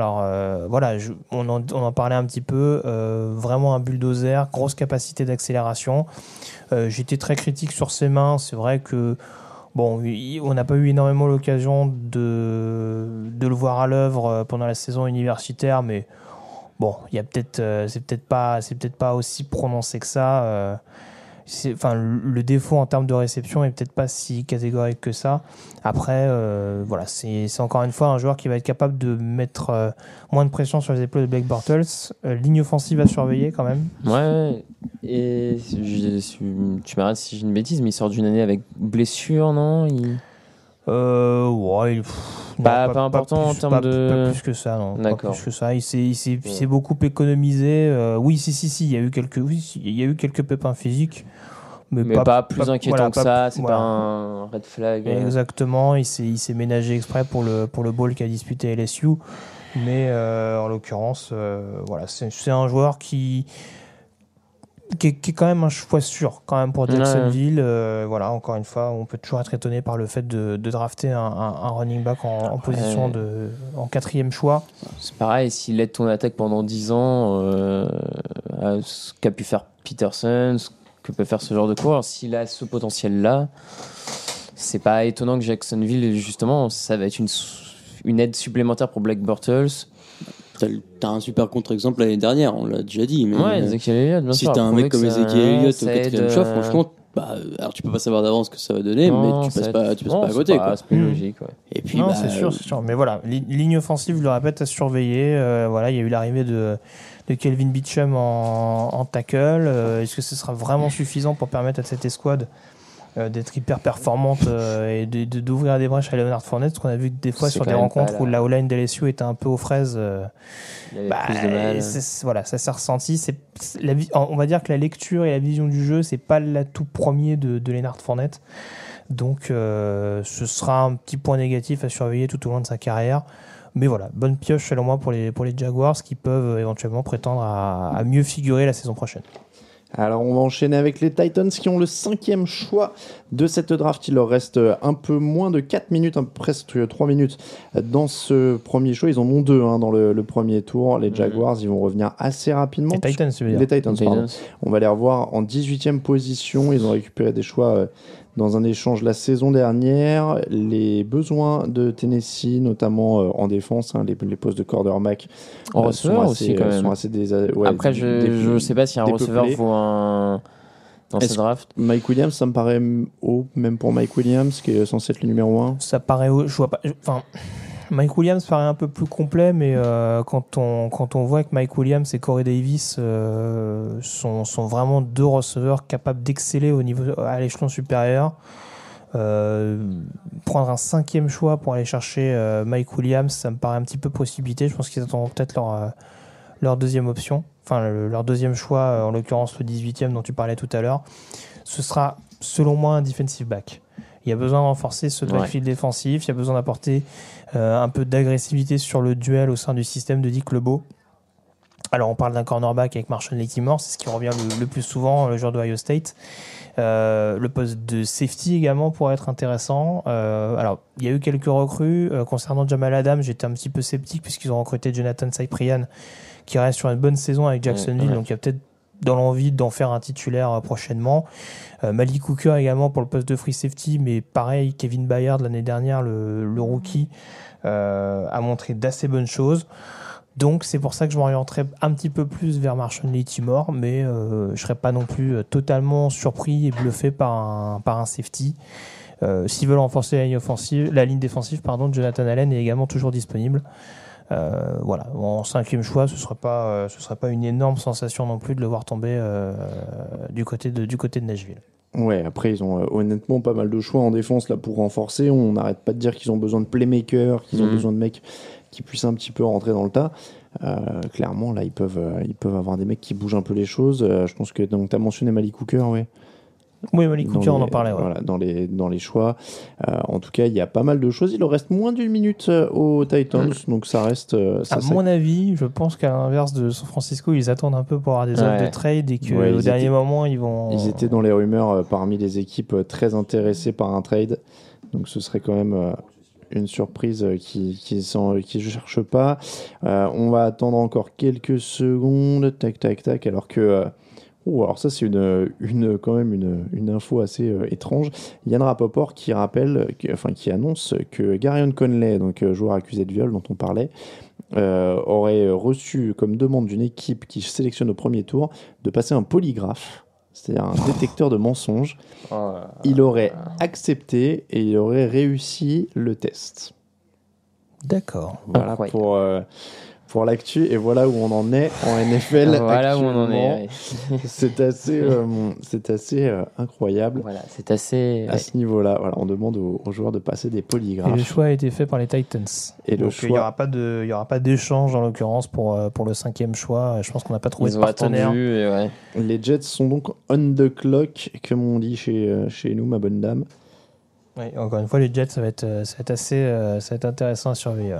on en parlait un petit peu. Vraiment un bulldozer, grosse capacité d'accélération. J'étais très critique sur ses mains. C'est vrai que Bon, on n'a pas eu énormément l'occasion de le voir à l'œuvre pendant la saison universitaire, mais bon, il y a peut-être, c'est peut-être pas aussi prononcé que ça. Le défaut en termes de réception est peut-être pas si catégorique que ça. Après, voilà, c'est encore une fois un joueur qui va être capable de mettre moins de pression sur les épaules de Blake Bortles. Ligne offensive à surveiller quand même. Ouais. Et tu m'arrêtes si j'ai une bêtise, mais il sort d'une année avec blessure, non pas important en termes de. Pas plus que ça, non. D'accord. Pas plus que ça. Il s'est beaucoup économisé. Oui, si. Il y a eu quelques pépins physiques. Mais pas plus inquiétant que ça. C'est pas un red flag. Exactement. Il s'est ménagé exprès pour le bowl qu'a disputé LSU. Mais en l'occurrence, c'est un joueur qui est quand même un choix sûr quand même pour Jacksonville. Encore une fois, on peut toujours être étonné par le fait de drafter un running back en position en 4e choix. C'est pareil, s'il aide ton attaque pendant 10 ans, ce qu'a pu faire Peterson, ce que peut faire ce genre de coureur, s'il a ce potentiel-là, c'est pas étonnant que Jacksonville, justement, ça va être une aide supplémentaire pour Blake Bortles. T'as un super contre-exemple l'année dernière, on l'a déjà dit. Mais Ezekiel Elliott, bien sûr. Si t'as un mec comme Ezekiel Elliott au 4e choix, franchement, alors tu peux pas savoir d'avance ce que ça va donner, mais tu passes pas à côté. C'est plus logique. Ouais. Et puis, c'est sûr. Mais voilà, ligne offensive, je le répète, à surveiller. Il y a eu l'arrivée de Kelvin Beachum en tackle. Est-ce que ce sera vraiment suffisant pour permettre à cette escouade d'être hyper performante et d'ouvrir des brèches à Leonard Fournette, ce qu'on a vu des fois sur des rencontres où la O-line d'LSU était un peu aux fraises. Il y avait plus de mal. Ça s'est ressenti. On va dire que la lecture et la vision du jeu, c'est pas l'atout premier de Leonard Fournette. Donc ce sera un petit point négatif à surveiller tout au long de sa carrière. Mais voilà, bonne pioche selon moi pour les Jaguars qui peuvent éventuellement prétendre à mieux figurer la saison prochaine. Alors on va enchaîner avec les Titans qui ont le 5e choix de cette draft. Il leur reste un peu moins de 4 minutes, presque 3 minutes dans ce premier choix. Ils en ont 2 dans le premier tour. Les Jaguars, ils vont revenir assez rapidement. Les Titans, pardon. On va les revoir en 18e position. Ils ont récupéré des choix dans un échange la saison dernière. Les besoins de Tennessee, notamment en défense, les postes de quarterback en receveur aussi quand même. Sont assez Après, je ne sais pas si un receveur vaut dans ce draft. Mike Williams, ça me paraît haut, même pour Mike Williams, qui est censé être le numéro 1. Ça paraît haut. Je vois pas. Mike Williams paraît un peu plus complet, mais quand on voit que Mike Williams et Corey Davis sont vraiment 2 receveurs capables d'exceller à l'échelon supérieur, prendre un 5e choix pour aller chercher Mike Williams, ça me paraît un petit peu précipité. Je pense qu'ils attendront peut-être leur deuxième option, leur deuxième choix, en l'occurrence le 18e dont tu parlais tout à l'heure. Ce sera selon moi un defensive back. Il y a besoin de renforcer ce backfield défensif, il y a besoin d'apporter un peu d'agressivité sur le duel au sein du système de Dick LeBeau. Alors on parle d'un cornerback avec Marshall Lattimore, c'est ce qui revient le plus souvent, le joueur de Ohio State. Le poste de safety également pourrait être intéressant. Alors il y a eu quelques recrues. Concernant Jamal Adams, j'étais un petit peu sceptique puisqu'ils ont recruté Jonathan Cyprian qui reste sur une bonne saison avec Jacksonville, donc il y a peut-être dans l'envie d'en faire un titulaire prochainement. Malik Hooker également pour le poste de free safety, mais pareil, Kevin Byard l'année dernière, le rookie, a montré d'assez bonnes choses. Donc c'est pour ça que je m'orienterai un petit peu plus vers Marshall Lattimore, mais je ne serais pas non plus totalement surpris et bluffé par un safety. S'ils veulent renforcer la ligne défensive, Jonathan Allen est également toujours disponible. En 5e choix, ce serait pas une énorme sensation non plus de le voir tomber du côté de Nashville. Ouais, après ils ont honnêtement pas mal de choix en défense là pour renforcer. On n'arrête pas de dire qu'ils ont besoin de playmakers, qu'ils ont besoin de mecs qui puissent un petit peu rentrer dans le tas. Clairement là ils peuvent avoir des mecs qui bougent un peu les choses. Je pense que donc t'as mentionné Malik Hooker, Oui, Malik Hooker, on en parlait. Voilà, dans les choix. En tout cas, il y a pas mal de choses. Il leur reste moins d'1 minute aux Titans, donc ça reste... mon avis, je pense qu'à l'inverse de San Francisco, ils attendent un peu pour avoir des offres de trade et qu'au dernier moment, ils vont... Ils étaient dans les rumeurs parmi les équipes très intéressées par un trade. Donc ce serait quand même... une surprise qui ne cherche pas. On va attendre encore quelques secondes. Tac, tac, tac. Alors que... alors ça c'est quand même une info assez étrange. Yann Rapoport qui annonce que Garyon Conley, donc joueur accusé de viol dont on parlait, aurait reçu comme demande d'une équipe qui sélectionne au premier tour de passer un polygraphe, c'est-à-dire un détecteur de mensonges. Il aurait accepté et il aurait réussi le test. D'accord. Voilà pour l'actu, et voilà où on en est en NFL. Voilà où on en est. Oui. C'est assez incroyable. Voilà, c'est assez. À ce niveau-là, voilà, on demande aux joueurs de passer des polygraphes. Et le choix a été fait par les Titans. Et donc il n'y aura pas d'échange en l'occurrence pour le 5e choix. Je pense qu'on n'a pas trouvé de partenaire. Attendu, Les Jets sont donc on the clock, comme on dit chez nous, ma bonne dame. Oui, encore une fois, les Jets, ça va être intéressant à surveiller.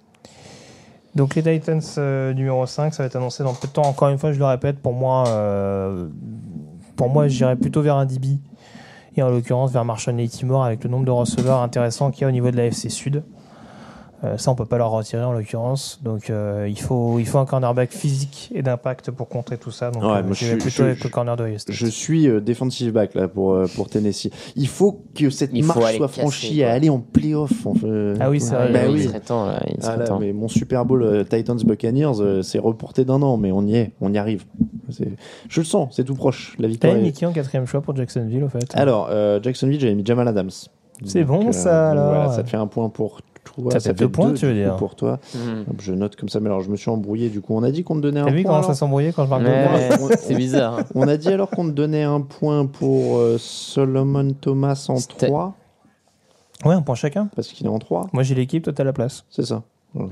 Donc les Titans numéro 5, ça va être annoncé dans peu de temps. Encore une fois, je le répète, pour moi, j'irais plutôt vers un DB. Et en l'occurrence, vers Marshon Lattimore, avec le nombre de receveurs intéressants qu'il y a au niveau de la FC Sud. Ça, on ne peut pas leur retirer en l'occurrence. Donc il faut un cornerback physique et d'impact pour contrer tout ça. Donc je vais plutôt avec le corner de Ohio State. Je suis defensive back là, pour Tennessee. Il faut que cette marche soit franchie à aller en playoff. Ah oui, c'est vrai. Il serait temps. Mais mon Super Bowl Titans Buccaneers, c'est reporté d'un an, mais on y arrive. Je le sens, c'est tout proche. La victoire. T'as mis qui en 4e choix pour Jacksonville, au fait? Alors, Jacksonville, j'avais mis Jamal Adams. C'est bon, ça, alors. Voilà, ça te fait un point pour toi. Ça fait 2 points, tu veux dire. Pour toi. Je note comme ça, mais alors je me suis embrouillé. Du coup, on a dit qu'on te donnait un point. T'as vu comment ça s'embrouillait quand je parle de moi? C'est bizarre. Hein. On a dit alors qu'on te donnait un point pour Solomon Thomas en 3. Ouais, un point chacun. Parce qu'il est en 3. Moi, j'ai l'équipe, toi, t'as la place. C'est ça. Ouais.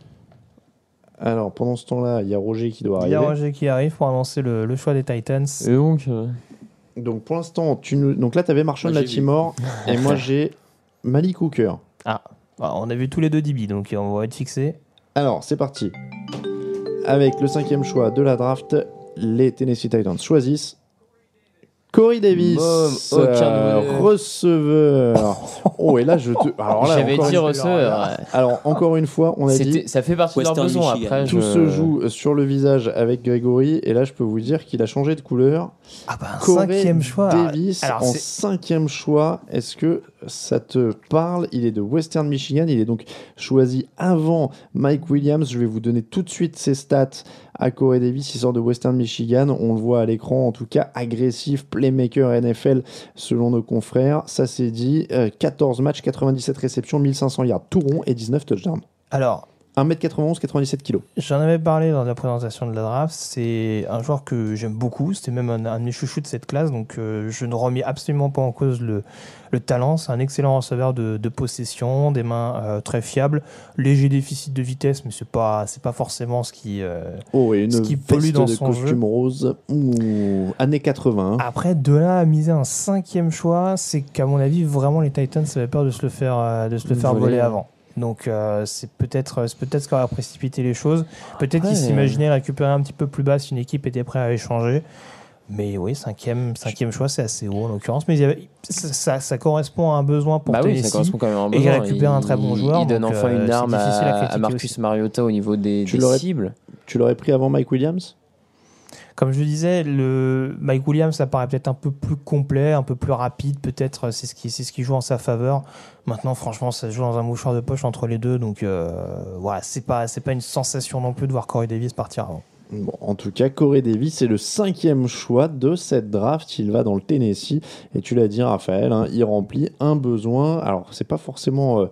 Alors, pendant ce temps-là, il y a Roger qui doit arriver. Il y a Roger qui arrive pour annoncer le choix des Titans. Et donc pour l'instant, donc là, tu avais Marshon Lattimore et moi, j'ai Malik Hooker. On a vu tous les deux DB, donc on va être fixés. Alors, c'est parti. Avec le 5e choix de la draft, les Tennessee Titans choisissent Corey Davis, receveur. Oh, et là, j'avais dit receveur. Alors, encore une fois, on a dit... Ça fait partie de leurs besoins. Après, tout se joue sur le visage avec Grégory, et là, je peux vous dire qu'il a changé de couleur. Un 5e choix. Davis en 5e choix. Est-ce que ça te parle? Il est de Western Michigan. Il est donc choisi avant Mike Williams. Je vais vous donner tout de suite ses stats à Corey Davis. Il sort de Western Michigan. On le voit à l'écran, en tout cas, agressif, playmaker NFL selon nos confrères. Ça c'est dit. 14 matchs, 97 réceptions, 1500 yards tout rond et 19 touchdowns. Alors, 1m91, 97 kg. J'en avais parlé dans la présentation de la draft. C'est un joueur que j'aime beaucoup. C'était même un de mes chouchous de cette classe. Donc, je ne remets absolument pas en cause le talent. C'est un excellent receveur de possession, des mains très fiables. Léger déficit de vitesse, mais c'est pas forcément ce qui pollue dans son jeu. Costume rose, années 80. Après, de là à miser un 5e choix, c'est qu'à mon avis, vraiment, les Titans avaient peur de se le faire voler avant. Donc c'est peut-être ce qui aura précipité les choses. Peut-être qu'ils s'imaginaient récupérer un petit peu plus bas si une équipe était prête à échanger. Mais oui, 5e choix, c'est assez haut en l'occurrence. Mais ça correspond à un besoin pour Tennessee. Ça correspond quand même à un besoin. Et il récupère un très bon joueur. Il donne enfin une arme à Marcus aussi. Mariota au niveau des cibles. Tu l'aurais pris avant Mike Williams? Comme je disais, le Mike Williams, ça paraît peut-être un peu plus complet, un peu plus rapide, peut-être c'est ce qui joue en sa faveur. Maintenant, franchement, ça se joue dans un mouchoir de poche entre les deux, donc voilà, c'est pas une sensation non plus de voir Corey Davis partir avant. Bon, en tout cas, Corey Davis c'est le 5e choix de cette draft. Il va dans le Tennessee et tu l'as dit, Raphaël, il remplit un besoin. Alors, c'est pas forcément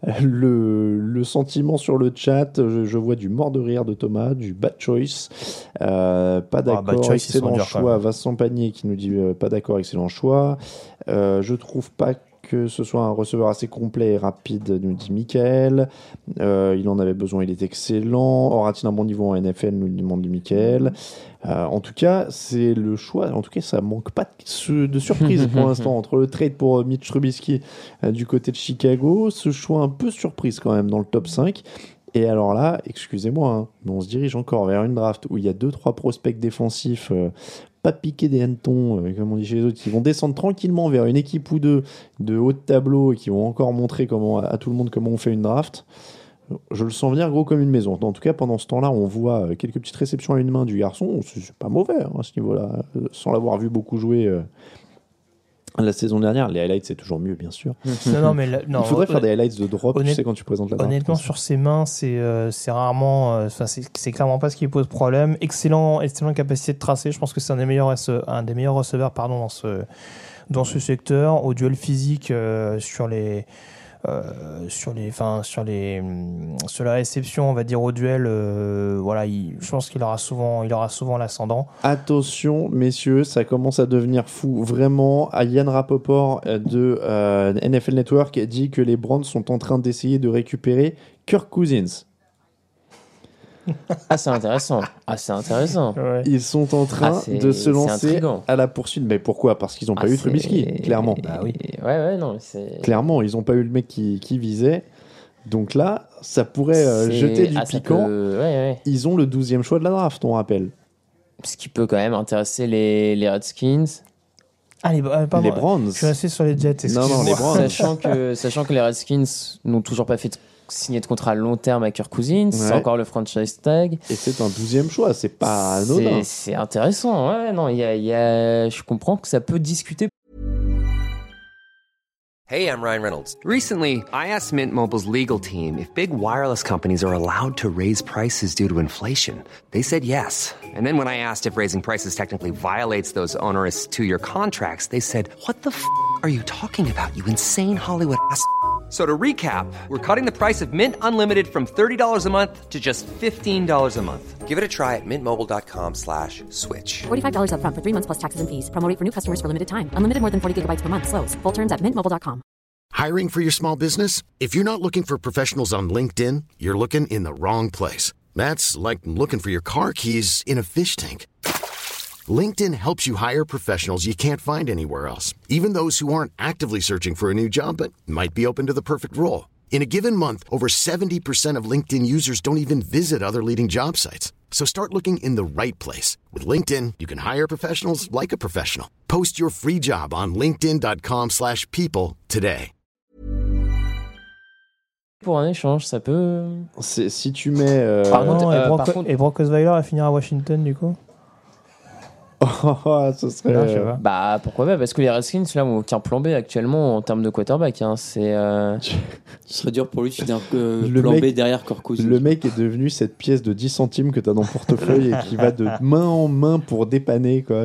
le sentiment sur le chat. Je vois du mort de rire de Thomas, du bad choice. Pas d'accord, excellent choix. Vincent Panier qui nous dit pas d'accord, excellent choix. Je trouve pas que ce soit un receveur assez complet et rapide, nous dit Mickaël. Il en avait besoin, il est excellent. Aura-t-il un bon niveau en NFL, nous demande Mickaël. En tout cas, c'est le choix. En tout cas, ça manque pas de surprise pour l'instant entre le trade pour Mitch Trubisky du côté de Chicago. Ce choix un peu surprise quand même dans le top 5. Et alors là, excusez-moi, mais on se dirige encore vers une draft où il y a 2-3 prospects défensifs pas piquer des hannetons, comme on dit chez les autres, qui vont descendre tranquillement vers une équipe ou deux de haut de tableau et qui vont encore montrer à tout le monde comment on fait une draft. Je le sens venir gros comme une maison. En tout cas, pendant ce temps-là, on voit quelques petites réceptions à une main du garçon. C'est pas mauvais à ce niveau-là. Sans l'avoir vu beaucoup jouer la saison dernière, les highlights, c'est toujours mieux, bien sûr. Il faudrait faire des highlights de drop, tu sais, quand tu présentes la draft. Honnêtement, sur ses mains, c'est rarement... c'est clairement pas ce qui pose problème. Excellente capacité de tracer. Je pense que c'est un des meilleurs receveurs dans ce secteur. Au duel physique, sur la réception, on va dire au duel, je pense qu'il aura souvent l'ascendant. Attention, messieurs, ça commence à devenir fou. Vraiment, Ian Rapoport de NFL Network dit que les Browns sont en train d'essayer de récupérer Kirk Cousins. Ah, c'est intéressant. Ouais. Ils sont en train de se lancer à la poursuite. Mais pourquoi ? Parce qu'ils n'ont pas eu Trubisky, clairement. Bah oui. Clairement, ils n'ont pas eu le mec qui visait. Donc là, ça pourrait jeter du piquant. Ils ont le 12e choix de la draft, on rappelle. Ce qui peut quand même intéresser les Redskins. Ah, les Browns. Je suis resté sur les Jets. Non, les Browns. Sachant que les Redskins n'ont toujours pas fait signer de contrat à long terme avec Kirk Cousins, c'est encore le franchise tag. Et c'est un 12e choix, c'est pas anodin. C'est intéressant, je comprends que ça peut discuter. Hey, I'm Ryan Reynolds. Recently, I asked Mint Mobile's legal team if big wireless companies are allowed to raise prices due to inflation. They said yes. And then when I asked if raising prices technically violates those onerous 2-year contracts, they said, "What the f*** are you talking about, you insane Hollywood ass?" So to recap, we're cutting the price of Mint Unlimited from $30 a month to just $15 a month. Give it a try at mintmobile.com/switch. $45 up front for 3 months plus taxes and fees. Promo rate for new customers for limited time. Unlimited more than 40 gigabytes per month. Slows full terms at mintmobile.com. Hiring for your small business? If you're not looking for professionals on LinkedIn, you're looking in the wrong place. That's like looking for your car keys in a fish tank. LinkedIn helps you hire professionals you can't find anywhere else, even those who aren't actively searching for a new job but might be open to the perfect role. In a given month, over 70% of LinkedIn users don't even visit other leading job sites. So start looking in the right place. With LinkedIn, you can hire professionals like a professional. Post your free job on linkedin.com/people today. Pour un échange, ça peut... Si tu mets... Et Brock Osweiler va finir à Washington, du coup ? Ce serait... Non, je sais pas. Bah pourquoi pas, parce que les Redskins là ont aucun plan B actuellement en termes de quarterback. Ce serait dur pour lui de finir plan B derrière Kirk Cousins. Le mec est devenu cette pièce de 10 centimes que t'as dans le portefeuille et qui va de main en main pour dépanner, quoi.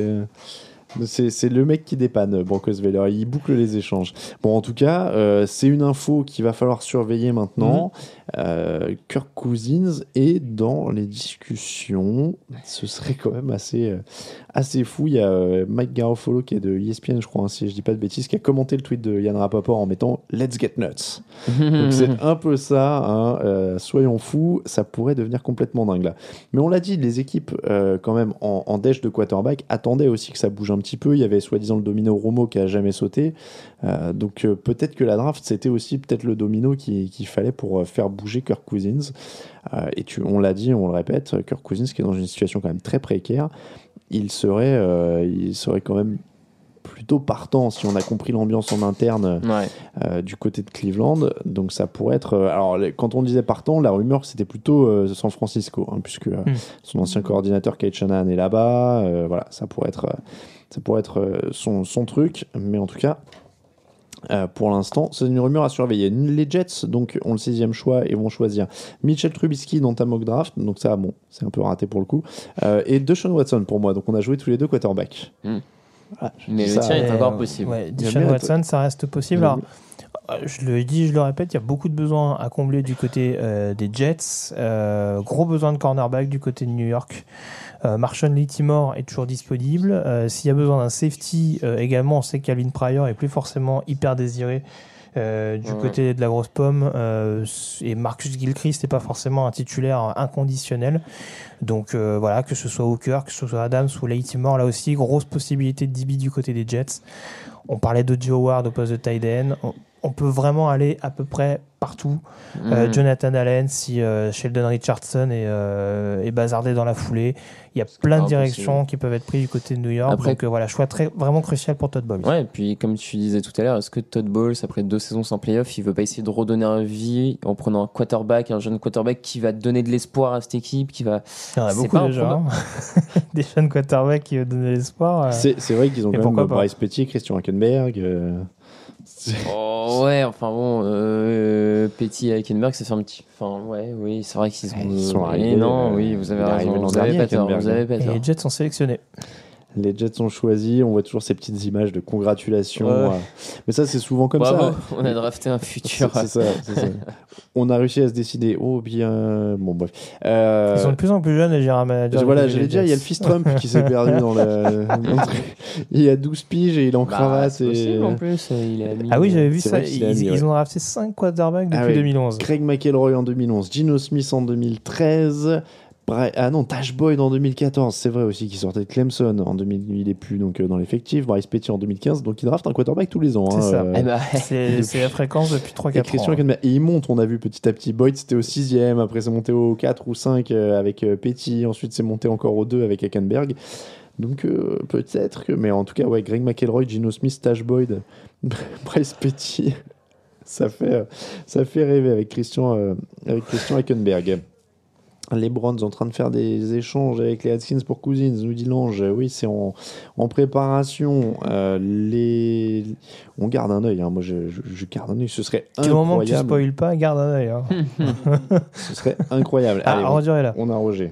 C'est le mec qui dépanne, Brock Osweiler. Il boucle les échanges. Bon, en tout cas, c'est une info qu'il va falloir surveiller maintenant. Kirk Cousins est dans les discussions. Ce serait quand même assez fou. Il y a Mike Garofalo qui est de ESPN, je crois, si je dis pas de bêtises, qui a commenté le tweet de Ian Rapoport en mettant « Let's get nuts ». Donc c'est un peu ça, soyons fous, ça pourrait devenir complètement dingue là. Mais on l'a dit, les équipes quand même en dèche de quarterback attendaient aussi que ça bouge un petit peu. Il y avait soi-disant le domino Romo qui a jamais sauté. Donc peut-être que la draft, c'était aussi peut-être le domino qu'il fallait pour faire bouger Kirk Cousins. On l'a dit, on le répète, Kirk Cousins qui est dans une situation quand même très précaire. Il serait quand même plutôt partant si on a compris l'ambiance en interne du côté de Cleveland. Donc ça pourrait être... alors quand on disait partant, la rumeur c'était plutôt San Francisco, puisque son ancien coordinateur Kate Shanahan est là-bas. Voilà, ça pourrait être son truc. Mais en tout cas, pour l'instant, c'est une rumeur à surveiller. Les Jets donc, ont le 6e choix et vont choisir Mitchell Trubisky dans ta mock draft. Donc ça, bon, c'est un peu raté pour le coup. Et Deshaun Watson pour moi. Donc on a joué tous les deux quarterback. Voilà, mais le tien est encore possible. Deshaun Watson, ça reste possible. Alors, je le dis, je le répète, il y a beaucoup de besoins à combler du côté des Jets. Gros besoin de cornerback du côté de New York. Marshawn Lattimore est toujours disponible. S'il y a besoin d'un safety également, on sait que Calvin Pryor est plus forcément hyper désiré du côté de la grosse pomme. Et Marcus Gilchrist n'est pas forcément un titulaire inconditionnel. Donc voilà, que ce soit Hooker, que ce soit Adams ou Lattimore, là aussi, grosse possibilité de DB du côté des Jets. On parlait de Joe Howard au poste de tight end. on peut vraiment aller à peu près partout. Jonathan Allen, si Sheldon Richardson est bazardé dans la foulée. Il y a plein de directions qui peuvent être prises du côté de New York. Après, donc voilà, choix vraiment crucial pour Todd Bowles. Ouais, et puis comme tu disais tout à l'heure, est-ce que Todd Bowles, après 2 saisons sans playoff, il veut pas essayer de redonner un vie en prenant un jeune quarterback qui va donner de l'espoir à cette équipe, qui va... Il y en a beaucoup déjà. Des jeunes quarterbacks qui veulent donner de l'espoir. C'est vrai qu'ils ont quand même Bryce Petty, Christian Hackenberg... Oh ouais, enfin bon, Petty et Hackenberg, ça fait un petit. Enfin ouais, oui, c'est vrai qu'ils sont arrivés. Non, oui, vous avez raison. Vous avez pas tort. Et les Jets sont sélectionnés. Les Jets sont choisis, on voit toujours ces petites images de congratulations. Ouais. Mais ça, c'est souvent comme Bravo, ça. On a drafté un futur. C'est ça. On a réussi à se décider. Oh bien. Bon, bref. Ils sont de plus en plus jeunes, les managers. Voilà, j'allais dire, il y a le fils Trump qui s'est perdu dans le. Il a 12 piges et il est en cravate. C'est possible en plus. Il est ami. Ah oui, j'avais vu ça. Ils ont drafté 5 quarterbacks depuis 2011. Craig McElroy en 2011, Geno Smith en 2013. Tash Boyd en 2014, c'est vrai aussi, qui sortait de Clemson. En 2000, il est plus donc dans l'effectif. Bryce Petty en 2015, donc il draft un quarterback tous les ans. C'est ça. C'est la fréquence depuis 3-4 ans. Et il monte, on a vu petit à petit. Boyd, c'était au 6e, après c'est monté au 4 ou 5 avec Petty, ensuite c'est monté encore au 2 avec Hackenberg. Donc peut-être que, mais en tout cas, ouais, Greg McElroy, Geno Smith, Tash Boyd, Bryce Petty, ça fait rêver avec Christian Hackenberg. Les Browns en train de faire des échanges avec les Haskins pour Cousins, nous dit Lange. Oui, c'est en préparation. On garde un œil. Hein. Moi, je garde un œil. Ce serait incroyable. Du moment que tu spoiles pas, garde un œil. Hein. Ce serait incroyable. Allez, Roger est là. On a Roger.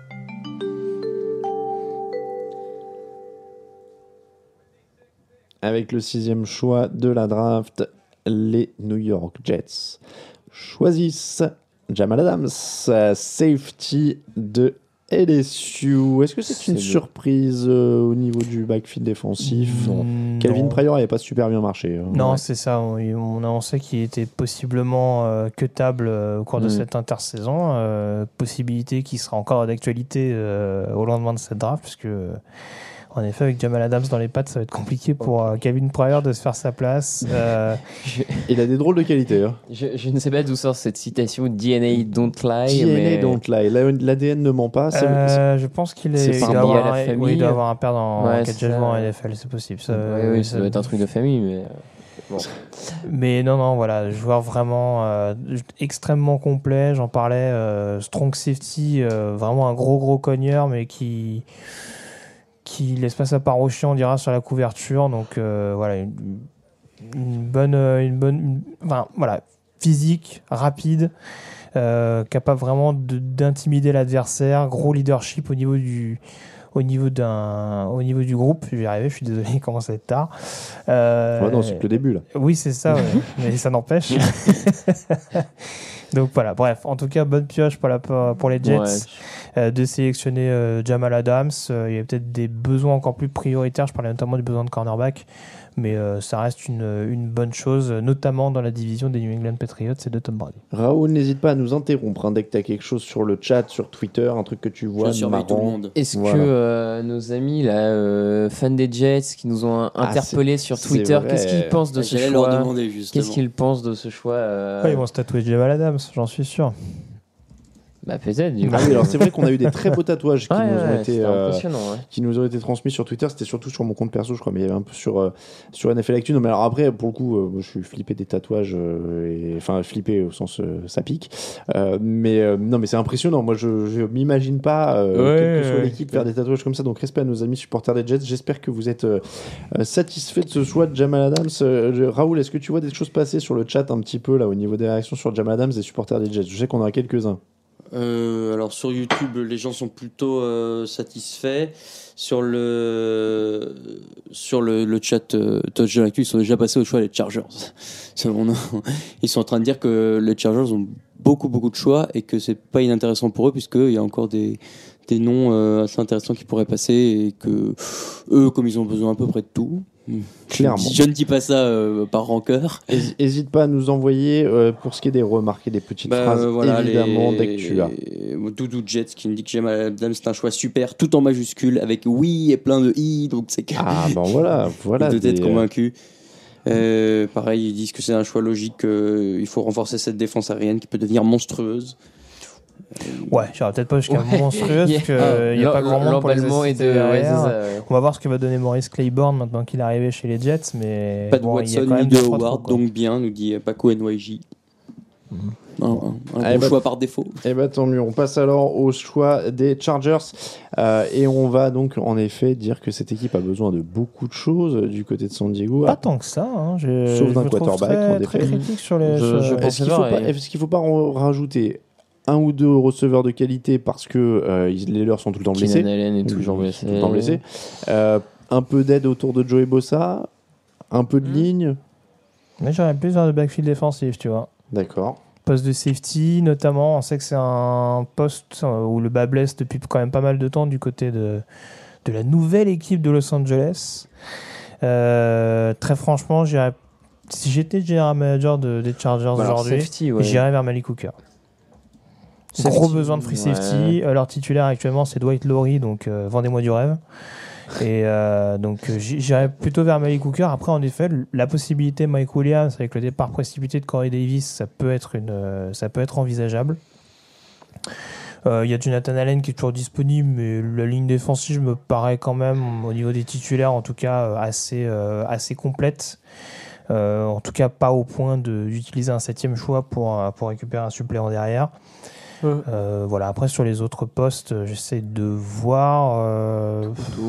Avec le 6e choix de la draft, les New York Jets choisissent Jamal Adams, safety de LSU. Est-ce que c'est une surprise au niveau du backfield défensif? Calvin Pryor n'avait pas super bien marché. Non, c'est ça. On a annoncé qu'il était possiblement cuttable au cours de cette intersaison. Possibilité qui sera encore d'actualité au lendemain de cette draft, puisque... En effet, avec Jamal Adams dans les pattes, ça va être compliqué pour Calvin Pryor de se faire sa place. Il a des drôles de qualités. Hein. Je ne sais pas d'où sort cette citation DNA don't lie. DNA don't lie. L'ADN ne ment pas. Je pense qu'il il doit avoir un père qui a déjà joué en NFL, c'est possible. Ça doit être un truc de famille, mais... Bon. Mais non, voilà, joueur vraiment extrêmement complet. J'en parlais, strong safety, vraiment un gros cogneur, mais qui laisse pas sa part au chien, on dira, sur la couverture. Donc voilà, une bonne voilà, physique, rapide, capable vraiment d'intimider l'adversaire, gros leadership au niveau du groupe. Je vais y arriver, je suis désolé, il commence à être tard. Non, c'est que le début là. Oui, c'est ça, ouais. Mais ça n'empêche. Donc voilà, bref, en tout cas, bonne pioche pour les Jets de sélectionner Jamal Adams. Il y a peut-être des besoins encore plus prioritaires, je parlais notamment du besoin de cornerback, mais ça reste une bonne chose, notamment dans la division des New England Patriots et de Tom Brady. Raoul, n'hésite pas à nous interrompre dès que tu as quelque chose sur le chat, sur Twitter, un truc que tu vois marrant. Est-ce que nos amis là, fans des Jets qui nous ont interpellés sur Twitter, qu'est-ce qu'ils pensent de ce choix? Leur demander, justement. Qu'est-ce qu'ils pensent de ce choix Ils vont se tatouer Jamal Adams, j'en suis sûr. Bah peut-être. Oui, alors c'est vrai qu'on a eu des très beaux tatouages qui nous ont été transmis sur Twitter. C'était surtout sur mon compte perso, je crois, mais il y avait un peu sur NFL Actu. Non, mais alors après, pour le coup, je suis flippé des tatouages, enfin flippé au sens ça pique. Mais c'est impressionnant. Moi, je m'imagine pas quelle que soit l'équipe faire des tatouages comme ça. Donc respect à nos amis supporters des Jets. J'espère que vous êtes satisfaits de ce choix de Jamal Adams. Raoul, est-ce que tu vois des choses passer sur le chat un petit peu là au niveau des réactions sur Jamal Adams des supporters des Jets? Je sais qu'on en a quelques-uns. Alors sur YouTube, les gens sont plutôt satisfaits. Sur le chat Touch de l'actu, ils sont déjà passés au choix des Chargers. Ils sont en train de dire que les Chargers ont beaucoup de choix et que c'est pas inintéressant pour eux, puisqu'il y a encore des noms assez intéressants qui pourraient passer, et que eux, comme ils ont besoin à peu près de tout, clairement. Je ne dis pas ça par rancœur. Hésite pas à nous envoyer pour ce qui est des remarques et des petites phrases, évidemment, dès que tu as. Doudou Jets qui me dit que Jamal Adams c'est un choix super, tout en majuscule, avec oui et plein de i, donc c'est que... Ah ben voilà. de t'être convaincu. Pareil, ils disent que c'est un choix logique, il faut renforcer cette défense aérienne qui peut devenir monstrueuse. Ouais, j'irai peut-être pas jusqu'à monstrueuse, parce qu'il n'y a pas grand monde pour les assister derrière. On va voir ce que va donner Maurice Claiborne maintenant qu'il est arrivé chez les Jets, mais pas de Watson ni de Howard, donc bien, nous dit Paco NYJ. Un bon choix par défaut. Et bah tant mieux. On passe alors au choix des Chargers et on va donc en effet dire que cette équipe a besoin de beaucoup de choses du côté de San Diego. Pas tant que ça, hein. Sauf d'un quarterback. Très critique sur les. Est-ce qu'il ne faut pas rajouter un ou deux receveurs de qualité parce que les leurs sont tout le temps blessés. Keenan Allen est toujours blessé. Tout le temps blessé. Un peu d'aide autour de Joey Bosa, un peu de ligne. Mais j'aurais plus vers le backfield défensif, tu vois. D'accord. Poste de safety, notamment. On sait que c'est un poste où le bas blesse depuis quand même pas mal de temps du côté de la nouvelle équipe de Los Angeles. Très franchement, si j'étais general manager des Chargers aujourd'hui, j'irais vers Malik Hooker. Gros besoin de free safety. Leur titulaire actuellement, c'est Dwight Lowry, donc vendez-moi du rêve. Et donc j'irais plutôt vers Malik Hooker. Après, en effet, la possibilité Mike Williams avec le départ précipité de Corey Davis, ça peut être envisageable. Il y a Jonathan Allen qui est toujours disponible, mais la ligne défensive me paraît quand même, au niveau des titulaires en tout cas, assez complète. En tout cas, pas au point d'utiliser un 7e choix pour récupérer un suppléant derrière. Voilà. Après, sur les autres postes, j'essaie de voir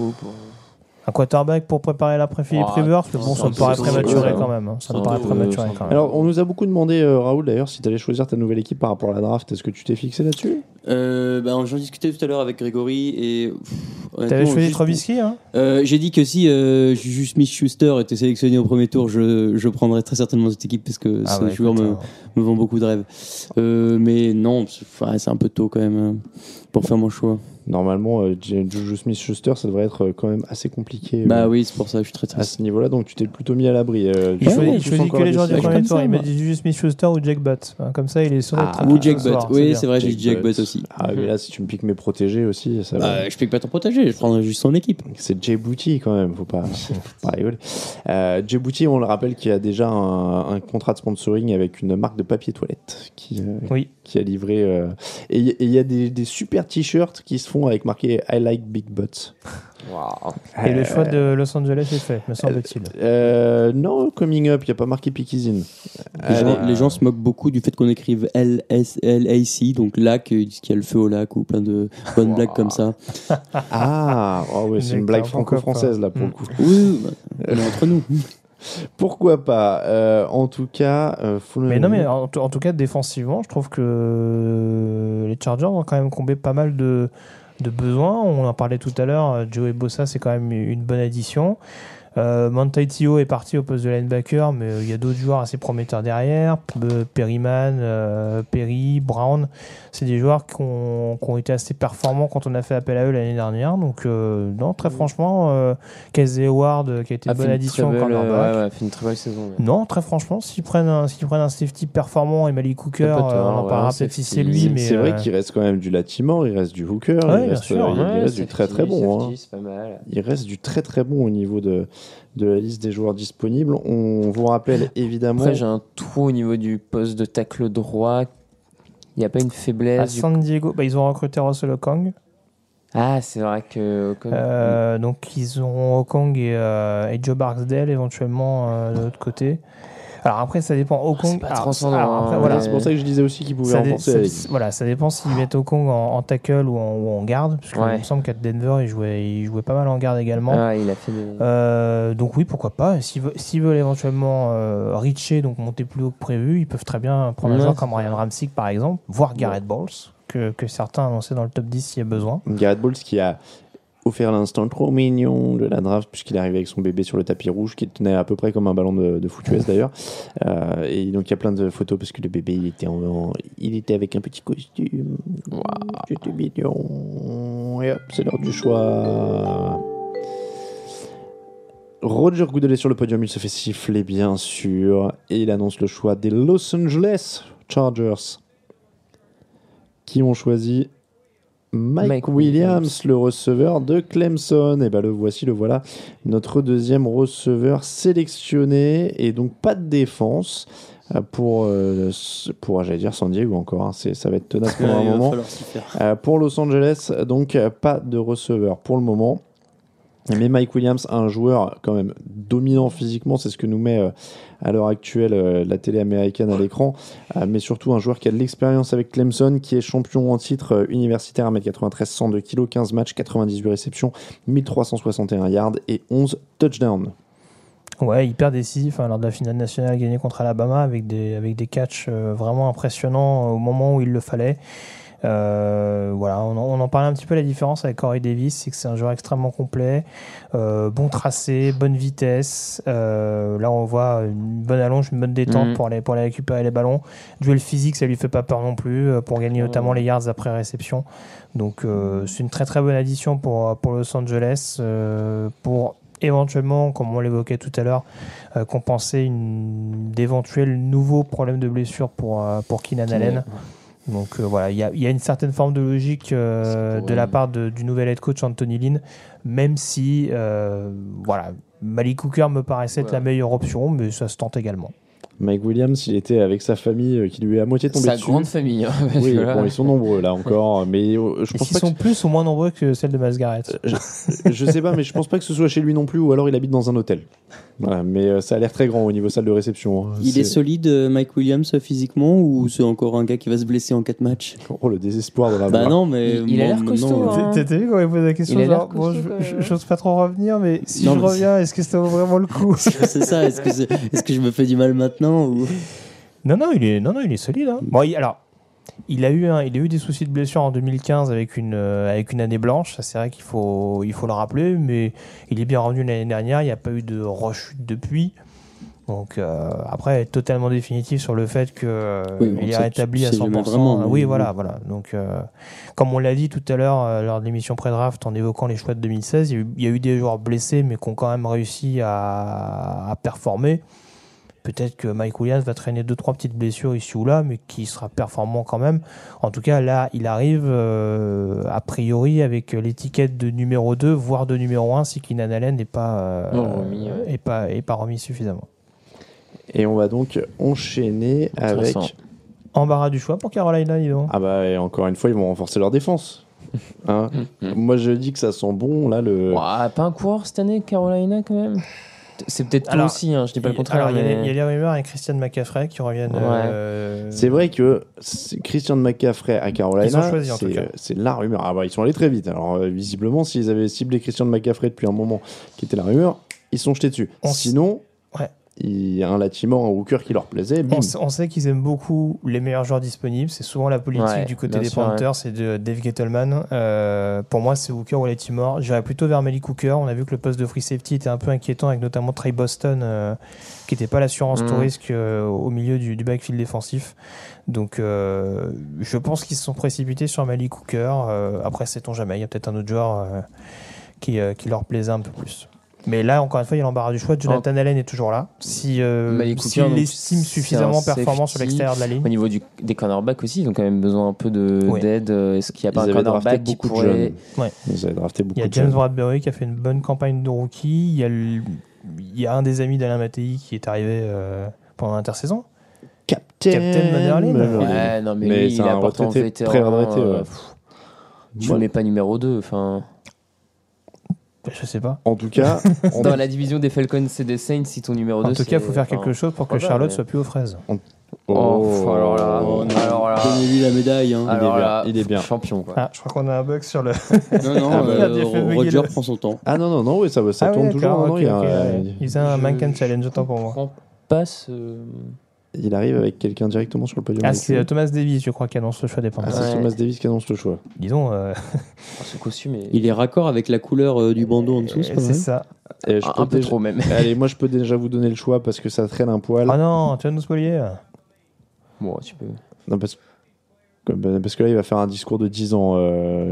un quarterback pour préparer l'après-Philippe Rivers, mais bon, ça me paraît prématuré quand même. Alors, on nous a beaucoup demandé, Raoul, d'ailleurs, si tu allais choisir ta nouvelle équipe par rapport à la draft. Est-ce que tu t'es fixé là-dessus? J'en discutais tout à l'heure avec Grégory et t'avais choisi Trubisky, hein? J'ai dit que si Juju Smith-Schuster était sélectionné au premier tour, je prendrais très certainement cette équipe parce que ce joueur me vend beaucoup de rêves. Mais non, c'est un peu tôt quand même pour faire mon choix. Normalement, Juju Smith-Schuster, ça devrait être quand même assez compliqué. Oui, c'est pour ça que je suis très triste. À ce niveau-là, donc tu t'es plutôt mis à l'abri. Je choisis que les gens du premier tour. Il m'a dit Juju Smith-Schuster ou Jake Butt. Comme ça, il est sûr d'être ou Jake Butt. Oui, c'est vrai, j'ai dit Jake Butt aussi. Mais là, si tu me piques mes protégés aussi, ça va. Je pique pas ton protégé, je prendrai juste son équipe. C'est Jay Booty quand même, faut pas rigoler. Jay Booty, on le rappelle, qui a déjà un contrat de sponsoring avec une marque de papier toilette qui a livré. Et il y a des super t-shirts qui se font avec marqué I like big butts. Wow. Et le choix de Los Angeles est fait, me semble-t-il. Non, coming up, il n'y a pas marqué Peaky's Les gens se moquent beaucoup du fait qu'on écrive LAC, donc lac, qu'il y a le feu au lac ou plein de bonnes blagues comme ça. C'est une blague franco-française là pour le coup. Oui, elle est entre nous. Pourquoi pas en tout cas, en tout cas, défensivement, je trouve que les Chargers ont quand même comblé pas mal de besoins. On en parlait tout à l'heure. Joey Bosa, c'est quand même une bonne addition. Manti Te'o est parti au poste de linebacker, mais il y a d'autres joueurs assez prometteurs derrière. Perryman, Perry, Brown, c'est des joueurs qui ont été assez performants quand on a fait appel à eux l'année dernière. Donc non, très franchement, Casey Howard qui a été une bonne addition au cornerback. fait une très belle saison. Non, très franchement, s'ils prennent un safety performant et Malik Hooker, on en parlera peut-être si c'est lui. Mais c'est vrai qu'il reste quand même du Latimore, il reste du Hooker, il reste du très très bon. Il reste du très très bon au niveau de la liste des joueurs disponibles. On vous rappelle évidemment. Après, j'ai un trou au niveau du poste de tackle droit. Il n'y a pas une faiblesse. À San Diego, ils ont recruté Russell Okong. C'est vrai que Okong. Donc ils ont Okong et Joe Barksdale éventuellement de l'autre côté. Alors après, ça dépend. Okong, c'est pas transcendant. C'est pour ça que je disais aussi qu'ils pouvaient renforcer. Ça dépend s'ils mettent Okong en tackle ou en garde. Parce qu'il me semble qu'à Denver, il jouait pas mal en garde également. Il a fait donc oui, pourquoi pas. S'ils veulent éventuellement reacher, donc monter plus haut que prévu, ils peuvent très bien prendre un joueur comme Ryan Ramczyk par exemple, voire Garrett Bowles, que certains annoncé dans le top 10 s'il y a besoin. Garrett Bowles qui a offert l'instant trop mignon de la draft puisqu'il est arrivé avec son bébé sur le tapis rouge qui tenait à peu près comme un ballon de foot US d'ailleurs et donc il y a plein de photos parce que le bébé il était avec un petit costume. C'était mignon et hop, c'est l'heure du choix. Roger Goodell est sur le podium, il se fait siffler bien sûr et il annonce le choix des Los Angeles Chargers qui ont choisi Mike Williams, le receveur de Clemson. Et le voilà, notre deuxième receveur sélectionné. Et donc pas de défense pour j'allais dire San Diego encore. Hein. Ça va être tenace pour un moment. Pour Los Angeles, donc pas de receveur pour le moment. Mais Mike Williams, un joueur quand même dominant physiquement, c'est ce que nous met à l'heure actuelle la télé américaine à l'écran, mais surtout un joueur qui a de l'expérience avec Clemson, qui est champion en titre universitaire à 1m93, 102 kg, 15 matchs, 98 réceptions, 1361 yards et 11 touchdowns. Ouais, hyper décisif lors de la finale nationale gagnée contre Alabama avec des catchs vraiment impressionnants au moment où il le fallait. On en parlait un petit peu, la différence avec Corey Davis, c'est que c'est un joueur extrêmement complet, bon tracé, bonne vitesse, là on voit une bonne allonge, une bonne détente pour aller récupérer les ballons, duel physique ça lui fait pas peur non plus, pour gagner notamment les yards après réception, donc c'est une très très bonne addition pour Los Angeles, pour éventuellement, comme on l'évoquait tout à l'heure, compenser d'éventuels nouveaux problèmes de blessure pour Keenan Allen. Donc il y a une certaine forme de logique de la part du nouvel head coach Anthony Lynn, même si Malik Hooker me paraissait être la meilleure option, mais ça se tente également. Mike Williams, il était avec sa famille qui lui est à moitié tombée dessus. Sa grande famille. Oui, bon, ils sont nombreux là encore, mais je pense qu'ils sont plus ou moins nombreux que celle de Myles Garrett. Je sais pas, mais je pense pas que ce soit chez lui non plus, ou alors il habite dans un hôtel. Voilà, mais ça a l'air très grand au niveau salle de réception. Il est solide, Mike Williams, physiquement, ou c'est encore un gars qui va se blesser en 4 matchs? Oh, le désespoir de la Bah non, mais il a l'air costaud. T'as vu quand il pose la question, genre, bon, j'ose pas trop revenir, mais si je reviens, est-ce que ça vaut vraiment le coup? C'est ça, est-ce que je me fais du mal maintenant ou... Non, il est solide. Hein. Bon, il a eu des soucis de blessure en 2015 avec une année blanche. Ça, c'est vrai qu'il faut le rappeler, mais il est bien revenu l'année dernière. Il n'y a pas eu de rechute depuis. Donc après, totalement définitif sur le fait qu'il est rétabli à 100%. Vraiment, oui, voilà. Donc, comme on l'a dit tout à l'heure lors de l'émission pré-draft en évoquant les choix de 2016, il y a eu des joueurs blessés, mais qui ont quand même réussi à performer. Peut-être que Mike Williams va traîner 2-3 petites blessures ici ou là, mais qui sera performant quand même. En tout cas, là, il arrive a priori avec l'étiquette de numéro 2, voire de numéro 1, si Keenan Allen n'est pas remis suffisamment. Et on va donc enchaîner avec... Embarras du choix pour Carolina, dis donc. Ah bah, et encore une fois, ils vont renforcer leur défense. Hein. Moi, je dis que ça sent bon, là, le... Pas un coureur cette année, Carolina, quand même. C'est peut-être toi aussi, hein, je dis pas le contraire. Il y a les rumeurs avec Christian McCaffrey qui reviennent. C'est vrai que Christian McCaffrey à Carolina, ils ont choisi, en tout cas. C'est la rumeur. Ah bah, ils sont allés très vite. Alors visiblement, s'ils avaient ciblé Christian McCaffrey depuis un moment, qui était la rumeur, ils se sont jetés dessus. Sinon, il y a un Latimore, un Hooker qui leur plaisait. On sait qu'ils aiment beaucoup les meilleurs joueurs disponibles. C'est souvent la politique du côté des Panthers, c'est de Dave Gettleman. Pour moi, c'est Hooker ou Latimore. J'irais plutôt vers Malik Hooker. On a vu que le poste de free safety était un peu inquiétant, avec notamment Trey Boston, qui n'était pas l'assurance tout risque au milieu du backfield défensif. Donc, je pense qu'ils se sont précipités sur Malik Hooker. Après, sait-on jamais. Il y a peut-être un autre joueur qui leur plaisait un peu plus. Mais là, encore une fois, il y a l'embarras du choix. Jonathan Allen est toujours là. S'il l'estime suffisamment performant sur l'extérieur de la ligne. Au niveau des cornerbacks aussi, ils ont quand même besoin un peu d'aide. Est-ce qu'il n'y a pas un cornerback qui pourrait... Ils avaient drafté beaucoup de jeunes. Il y a James Bradbury qui a fait une bonne campagne de rookie. Il y a un des amis d'Alain Mattei qui est arrivé pendant l'intersaison. Captain Manderlin. Ouais, non, mais lui, il a apporté en vétéran. Très retraité, tu ne mets pas numéro 2. Enfin... Je sais pas. En tout cas, dans la division des Falcons et des Saints, si ton numéro 2. En tout cas, il faut faire quelque chose pour que Charlotte soit plus aux fraises. Alors là. Donnez-lui la médaille. Hein. Il est bien. Champion. Quoi. Je crois qu'on a un bug sur le. Non, Roger prend son temps. Ah non, oui, ça tourne toujours. Il faisait un Mankin Challenge, autant pour moi. Passe. Il arrive avec quelqu'un directement sur le podium. Ah, c'est Thomas Davis, je crois, qui annonce le choix des Panthers. C'est Thomas Davis qui annonce le choix. Disons. Ce costume est... Il est raccord avec la couleur du bandeau en dessous, c'est ça. Un peu trop même. Allez, moi je peux déjà vous donner le choix parce que ça traîne un poil. Ah non, tu vas nous spoiler. Bon, tu peux. Non, parce que là il va faire un discours de 10 ans.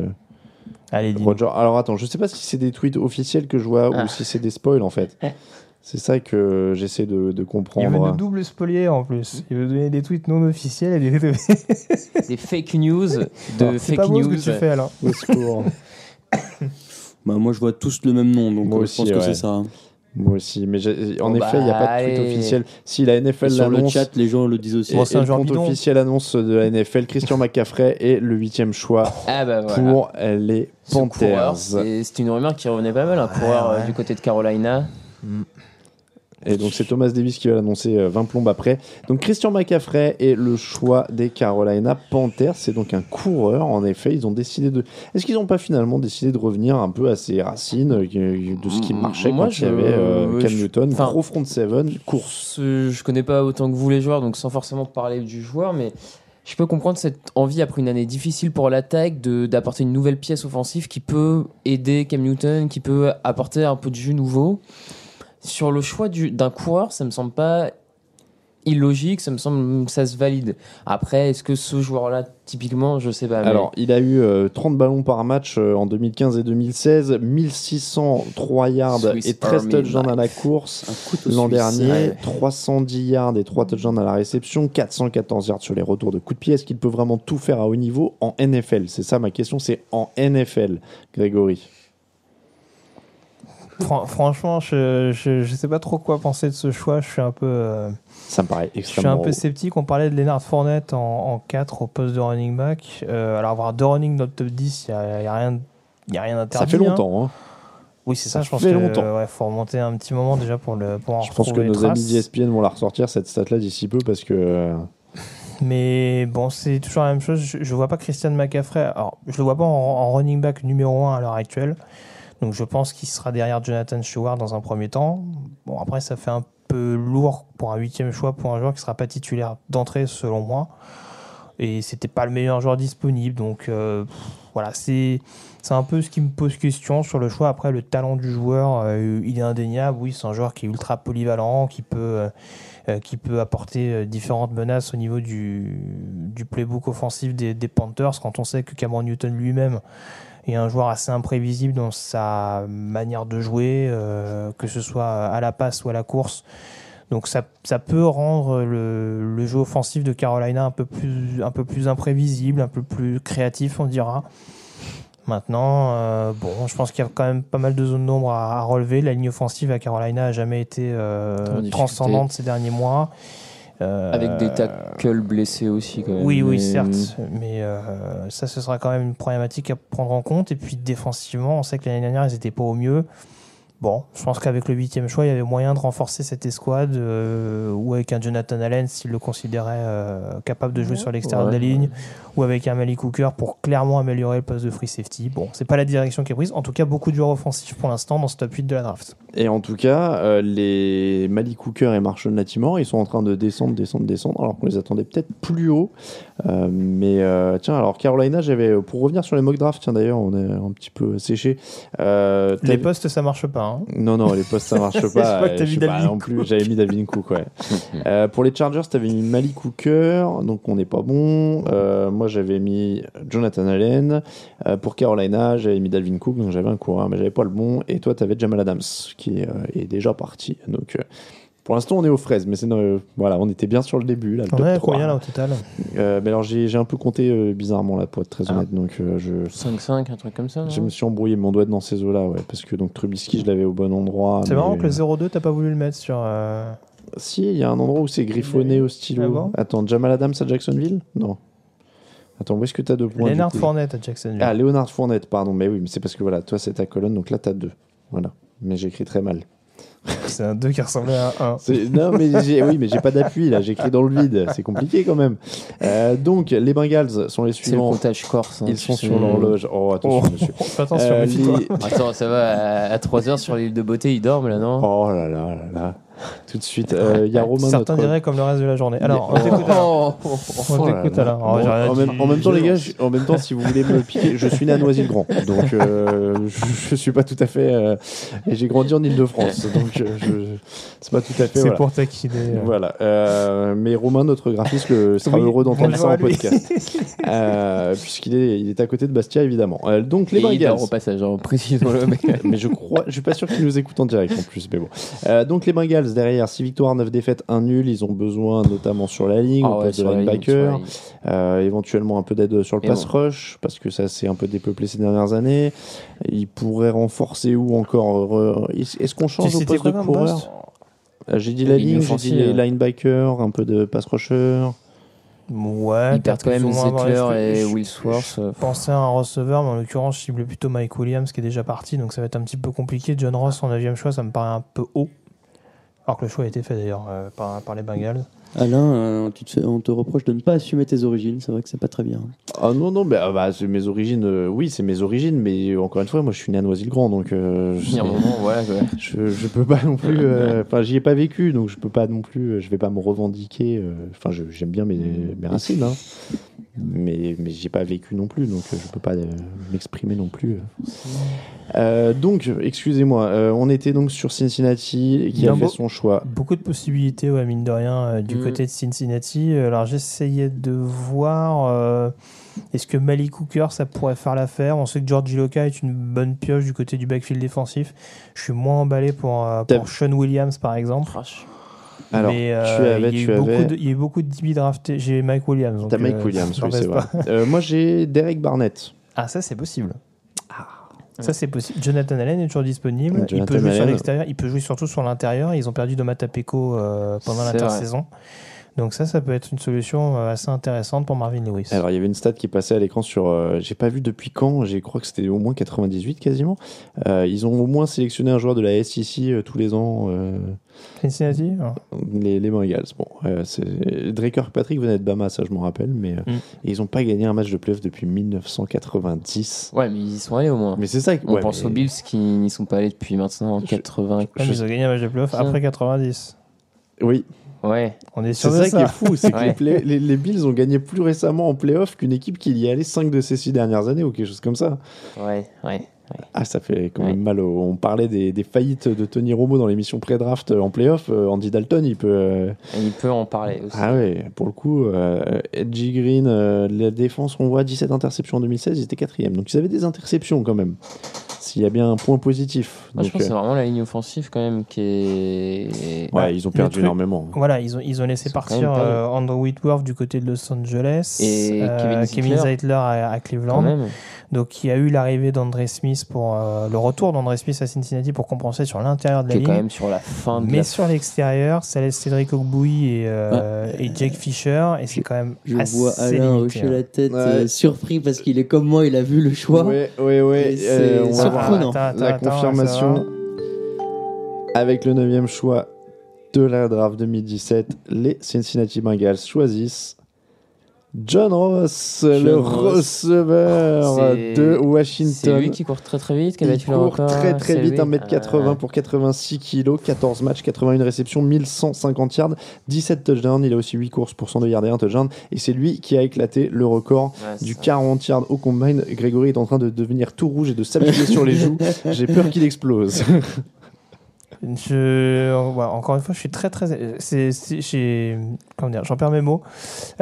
Allez, dis. Roger. Alors attends, je sais pas si c'est des tweets officiels que je vois ou si c'est des spoils en fait. C'est ça que j'essaie de comprendre. Il veut de double spolier en plus. Il veut donner des tweets non officiels et des fake news de c'est pas beau ce que tu fais alors. Au secours. Moi, je vois tous le même nom, donc moi aussi, je pense que c'est ça. Moi aussi, mais en effet, il n'y a pas de tweet officiel. Si la NFL sur l'annonce, le chat, les gens le disent aussi. Et le compte officiel annonce de la NFL, Christian McCaffrey est le 8e choix pour les Panthers. C'est une rumeur qui revenait pas mal, un coureur du côté de Carolina. Et donc c'est Thomas Davis qui va l'annoncer 20 plombes après. Donc Christian McCaffrey est le choix des Carolina Panthers. C'est donc un coureur, en effet. Ils ont décidé de... Est-ce qu'ils n'ont pas finalement décidé de revenir un peu à ses racines, de ce qui marchait quand il y avait Cam Newton, gros front seven, course. Je connais pas autant que vous les joueurs, donc sans forcément parler du joueur, mais je peux comprendre cette envie après une année difficile pour l'attaque d'apporter une nouvelle pièce offensive qui peut aider Cam Newton, qui peut apporter un peu de jus nouveau. Sur le choix d'un coureur, ça me semble pas illogique, ça me semble ça se valide. Après, est-ce que ce joueur-là, typiquement, je sais pas. Alors, il a eu 30 ballons par match en 2015 et 2016, 1603 yards et 13 touchdowns à la course. L'an dernier, 310 yards et 3 touchdowns à la réception, 414 yards sur les retours de coups de pied. Est-ce qu'il peut vraiment tout faire à haut niveau en NFL ? C'est ça ma question, c'est en NFL, Grégory. Franchement, je sais pas trop quoi penser de ce choix. Je suis un peu. Ça me paraît extrêmement. Je suis un peu sceptique. On parlait de Leonard Fournette en 4 au poste de running back. Alors avoir 2 running dans le top 10, il y a rien d'interdit. Ça fait longtemps. Hein. Oui, c'est ça. Je pense qu'il faut remonter un petit moment déjà pour en Je pense que nos amis d'ESPN vont la ressortir cette stat-là d'ici peu parce que. Mais bon, c'est toujours la même chose. Je vois pas Christian McCaffrey. Alors, je le vois pas en running back numéro 1 à l'heure actuelle. Donc je pense qu'il sera derrière Jonathan Stewart dans un premier temps. Bon, après, ça fait un peu lourd pour un 8e choix pour un joueur qui ne sera pas titulaire d'entrée, selon moi. Et c'était pas le meilleur joueur disponible. Donc voilà, c'est un peu ce qui me pose question sur le choix. Après, le talent du joueur, il est indéniable. Oui, c'est un joueur qui est ultra polyvalent, qui peut apporter différentes menaces au niveau du playbook offensif des Panthers. Quand on sait que Cameron Newton lui-même est un joueur assez imprévisible dans sa manière de jouer, que ce soit à la passe ou à la course. Donc ça peut rendre le jeu offensif de Carolina un peu plus imprévisible, un peu plus créatif, on dira. Maintenant, je pense qu'il y a quand même pas mal de zones d'ombre à relever. La ligne offensive à Carolina n'a jamais été transcendante ces derniers mois. Avec des tackles blessés aussi quand même. Oui, certes, mais ça ce sera quand même une problématique à prendre en compte. Et puis défensivement, on sait que l'année dernière ils n'étaient pas au mieux. Bon, je pense qu'avec le 8e choix, il y avait moyen de renforcer cette escouade ou avec un Jonathan Allen s'il le considérait capable de jouer sur l'extérieur de la ligne, ou avec un Malik Hooker pour clairement améliorer le poste de free safety. Bon, c'est pas la direction qui est prise. En tout cas, beaucoup de joueurs offensifs pour l'instant dans ce top 8 de la draft. Et en tout cas, les Malik Hooker et Marshall Lattimore, ils sont en train de descendre, alors qu'on les attendait peut-être plus haut. Tiens, alors Carolina, pour revenir sur les mock drafts, tiens d'ailleurs, on est un petit peu séché. Les postes, ça marche pas. Hein. Non, les postes, ça marche pas. Je sais pas non plus. J'avais mis Dalvin Cook, ouais. Pour les Chargers, t'avais mis Malik Hooker, donc on n'est pas bon. Moi, j'avais mis Jonathan Allen. Pour Carolina, j'avais mis Dalvin Cook, donc j'avais un coureur, mais j'avais pas le bon. Et toi, t'avais Jamal Adams, qui est déjà parti. Donc, pour l'instant, on est aux fraises, mais voilà, on était bien sur le début. Là, le top 3. Combien là au total mais alors, j'ai un peu compté bizarrement, là, pour être très honnête. Donc, 5-5, un truc comme ça. Je me suis embrouillé, mon doigt dans ces eaux-là, ouais, parce que donc Trubisky, je l'avais au bon endroit. C'est marrant que le 0-2, t'as pas voulu le mettre sur. Si, il y a un endroit où c'est griffonné au stylo. Ah bon. Attends, Jamal Adams à Jacksonville ? Non. Attends, où est-ce que t'as 2 points ? Leonard Fournette à Jacksonville. Ah, Leonard Fournette, pardon. Mais oui, mais c'est parce que voilà, toi c'est ta colonne, donc là t'as 2. Voilà. Mais j'écris très mal. C'est un 2 qui ressemblait à un 1. Non, mais j'ai pas d'appui là, j'écris dans le vide. C'est compliqué quand même. Donc, les Bengals sont les suivants. C'est le comptage corse. Ils sont sur l'horloge. Oh, attention, monsieur. Attention, Attends, ça va, à 3h sur l'île de beauté, ils dorment là, non ? Oh là là là là. tout de suite. Il y a Romain. Certains diraient comme le reste de la journée. Alors, on t'écoute alors. On t'écoute alors. En même temps, les gars, si vous voulez me piquer, je suis né à Noisy-le-Grand, donc je suis pas tout à fait. Et j'ai grandi en Île-de-France, donc c'est pas tout à fait. C'est voilà. pour taquiner. Voilà. Mais Romain, notre graphiste, sera heureux d'entendre ça en podcast, puisqu'il est à côté de Bastia, évidemment. Donc les Bengals. Au passage, précisons-le. Mais je suis pas sûr qu'il nous écoute en direct en plus. Mais bon. Donc les Bengals derrière, 6 victoires, 9 défaites, 1 nul. Ils ont besoin notamment sur la ligne, au poste de linebacker, éventuellement un peu d'aide sur le pass rush, parce que ça s'est un peu dépeuplé ces dernières années. Ils pourraient renforcer où encore est-ce qu'on change au poste de coureur? J'ai dit la ligne, j'ai dit les linebackers, un peu de pass rusher. Ouais, ils perdent quand même Zettler et Wilsworth. Je pensais à un receveur, mais en l'occurrence, je cible plutôt Mike Williams qui est déjà parti, donc ça va être un petit peu compliqué. John Ross en 9e choix, ça me paraît un peu haut. Alors que le choix a été fait d'ailleurs par les Bengals. Alain, on te reproche de ne pas assumer tes origines, c'est vrai que c'est pas très bien. Ah non, c'est mes origines, oui, c'est mes origines, mais encore une fois, moi je suis né à Noisy-le-Grand, donc je peux pas non plus, j'y ai pas vécu, donc je peux pas non plus, je vais pas me revendiquer, j'aime bien mes racines, hein, mais j'y ai pas vécu non plus, donc je peux pas m'exprimer non plus. Donc, excusez-moi, on était donc sur Cincinnati qui a fait son choix. Beaucoup de possibilités, mine de rien, du côté de Cincinnati. Alors, j'essayais de voir est-ce que Malik Hooker, ça pourrait faire l'affaire. On sait que George Iloka est une bonne pioche du côté du backfield défensif. Je suis moins emballé pour Sean Williams, par exemple. Alors, mais il y a eu beaucoup de DB draftés. J'ai Mike Williams. T'as Mike Williams, oui, c'est vrai. Moi, j'ai Derek Barnett. Ah, ça, c'est possible. Ça, c'est possible. Jonathan Allen est toujours disponible. Il peut jouer sur l'extérieur. Il peut jouer surtout sur l'intérieur. Ils ont perdu Domata Peko pendant l'intersaison. Donc ça peut être une solution assez intéressante pour Marvin Lewis. Alors, il y avait une stat qui passait à l'écran sur... j'ai pas vu depuis quand. Je crois que c'était au moins 98 quasiment. Ils ont au moins sélectionné un joueur de la SEC tous les ans. Cincinnati les Bengals. Bon, Drake Kirkpatrick venait de Bama, ça je m'en rappelle, mais ils n'ont pas gagné un match de playoff depuis 1990. Ouais, mais ils y sont allés au moins. Mais c'est ça. On pense aux Bills qui n'y sont pas allés depuis maintenant 80. Ils ont gagné un match de playoff après 90. Oui. Ouais. On est sur ça qui est fou, c'est que les Bills ont gagné plus récemment en playoff qu'une équipe qui y est allée 5 de ces 6 dernières années ou quelque chose comme ça. Ouais. Ah, ça fait quand même mal. On parlait des faillites de Tony Romo dans l'émission pré-draft en playoff. Andy Dalton, il peut en parler aussi. Ah oui, pour le coup, Edgy Green, la défense, on voit 17 interceptions en 2016, ils étaient 4e. Donc ils avaient des interceptions quand même. S'il y a bien un point positif. Moi, je pense que c'est vraiment la ligne offensive quand même qui est... Ouais, ils ont perdu énormément. Voilà, ils ont laissé partir Andrew Whitworth du côté de Los Angeles et Kevin Zeitler à Cleveland. Donc il y a eu l'arrivée d'André Smith pour le retour d'André Smith à Cincinnati pour compenser sur l'intérieur de la ligne. Quand même sur la fin. Sur l'extérieur, ça laisse Cédric Ogbuy et Jake Fisher et c'est quand même assez vois Alain hocher la tête surpris parce qu'il est comme moi, il a vu le choix. Ouais. C'est surprenant. La confirmation avec le 9e choix de la draft 2017, les Cincinnati Bengals choisissent John Ross, le receveur de Washington. C'est lui qui court très vite, qui a battu le record. Très vite, 1m80 pour 86 kg, 14 matchs, 81 réceptions, 1150 yards, 17 touchdowns. Il a aussi 8 courses pour 102 yards et 1 touchdown. Et c'est lui qui a éclaté le record du 40 yards au combine. Grégory est en train de devenir tout rouge et de s'appuyer sur les joues. J'ai peur qu'il explose. Encore une fois, je suis très j'en perds mes mots.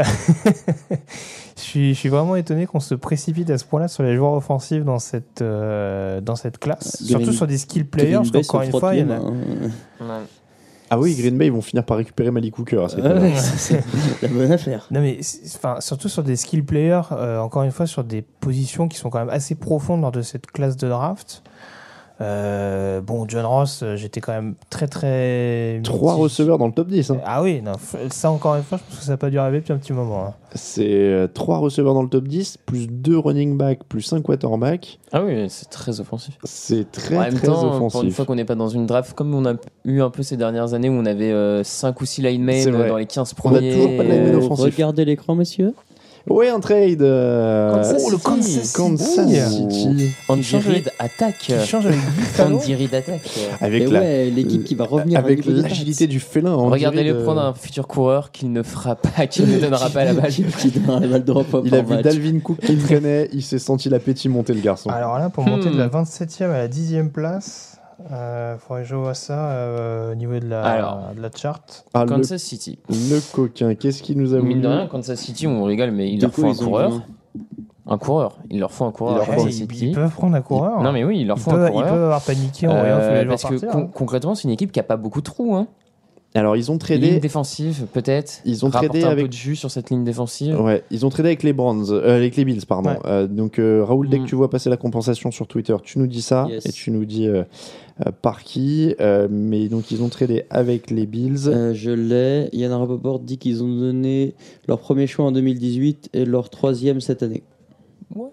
Je suis vraiment étonné qu'on se précipite à ce point-là sur les joueurs offensifs dans cette classe, surtout sur des skill players, parce qu'encore une fois, il y en a. Ah oui, Green Bay, ils vont finir par récupérer Malik Hooker. C'est la bonne affaire. Non, mais surtout sur des skill players, encore une fois, sur des positions qui sont quand même assez profondes lors de cette classe de draft. John Ross, j'étais quand même très 3 receveurs dans le top 10. Ah oui, non, ça encore une fois, je pense que ça n'a pas dû arriver depuis un petit moment. Hein. C'est 3 receveurs dans le top 10, plus 2 running backs, plus 5 quarterbacks. Ah oui, c'est très offensif. C'est très offensif. Pour une fois qu'on n'est pas dans une draft, comme on a eu un peu ces dernières années où on avait 5 ou 6 linemen dans les 15 premiers. On n'a toujours pas de linemen offensif. Regardez l'écran, messieurs. Ouais, un trade. Le Kansas City. Andy Reid attaque. Qui change avec Buffalo. Andy Reid attaque. Avec l'équipe qui va revenir avec l'agilité du félin. Regardez-le prendre un futur coureur qu'il ne fera pas, qu'il ne donnera pas la balle. Il a vu Dalvin Cook qui traînait, il s'est senti l'appétit monter le garçon. Alors là, pour monter de la 27e à la 10e place, faudrait que je vois ça au niveau de la chart. Kansas City. Le coquin, qu'est-ce qu'il nous a voulu? Mine de rien, Kansas City, on rigole, mais il leur faut un coureur. Un coureur. Il leur faut un coureur. Ils peuvent prendre un coureur. Non, mais oui, il leur faut un coureur. Ils peuvent avoir paniqué en rien. Parce que concrètement, c'est une équipe qui n'a pas beaucoup de trous. Hein. Alors, ils ont tradé. Ligne défensive, peut-être. Ils ont tradé un avec peu de jus sur cette ligne défensive. Ouais, ils ont tradé avec les Browns, avec les Bills, pardon. Ouais. Donc, Raoul, dès que tu vois passer la compensation sur Twitter, tu nous dis ça et tu nous dis par qui. Mais donc, ils ont tradé avec les Bills. Je l'ai. Yann Rapoport dit qu'ils ont donné leur premier choix en 2018 et leur troisième cette année. Ouais.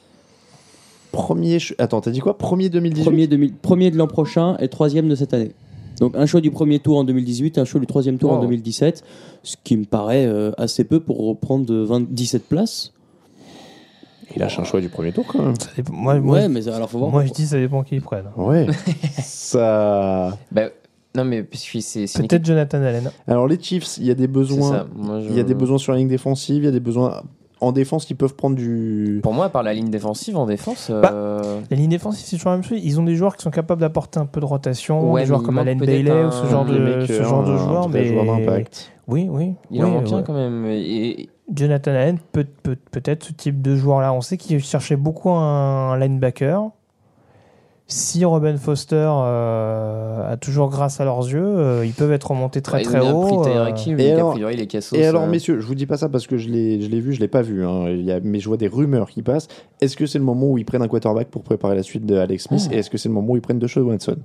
Attends, t'as dit quoi? Premier 2018 Premier de l'an prochain et troisième de cette année. Donc un choix du premier tour en 2018 et un choix du troisième tour en 2017, ce qui me paraît assez peu pour reprendre 17 places. Il lâche un choix du premier tour quand même. Mais alors faut voir. Moi je dis ça dépend qui ils prennent. Ouais. Ça. Non mais puisque c'est peut-être équipe... Jonathan Allen. Alors les Chiefs, il y a des besoins. Il y a des besoins sur la ligne défensive, il y a des besoins en défense qui peuvent prendre du... Pour moi, par la ligne défensive, en défense... La ligne défensive, c'est toujours la même chose. Ils ont des joueurs qui sont capables d'apporter un peu de rotation, des joueurs comme Allen Bailey ou ce genre de joueurs. Mais... joueur d'impact. Oui. Il en manque un quand même. Jonathan Allen, peut-être ce type de joueur-là. On sait qu'il cherchait beaucoup un linebacker. Si Robin Foster a toujours grâce à leurs yeux, ils peuvent être remontés très haut. Et alors, messieurs, je vous dis pas ça parce que je l'ai vu, je l'ai pas vu, hein, mais je vois des rumeurs qui passent. Est-ce que c'est le moment où ils prennent un quarterback pour préparer la suite de Alex Smith et est-ce que c'est le moment où ils prennent Deshaun Watson?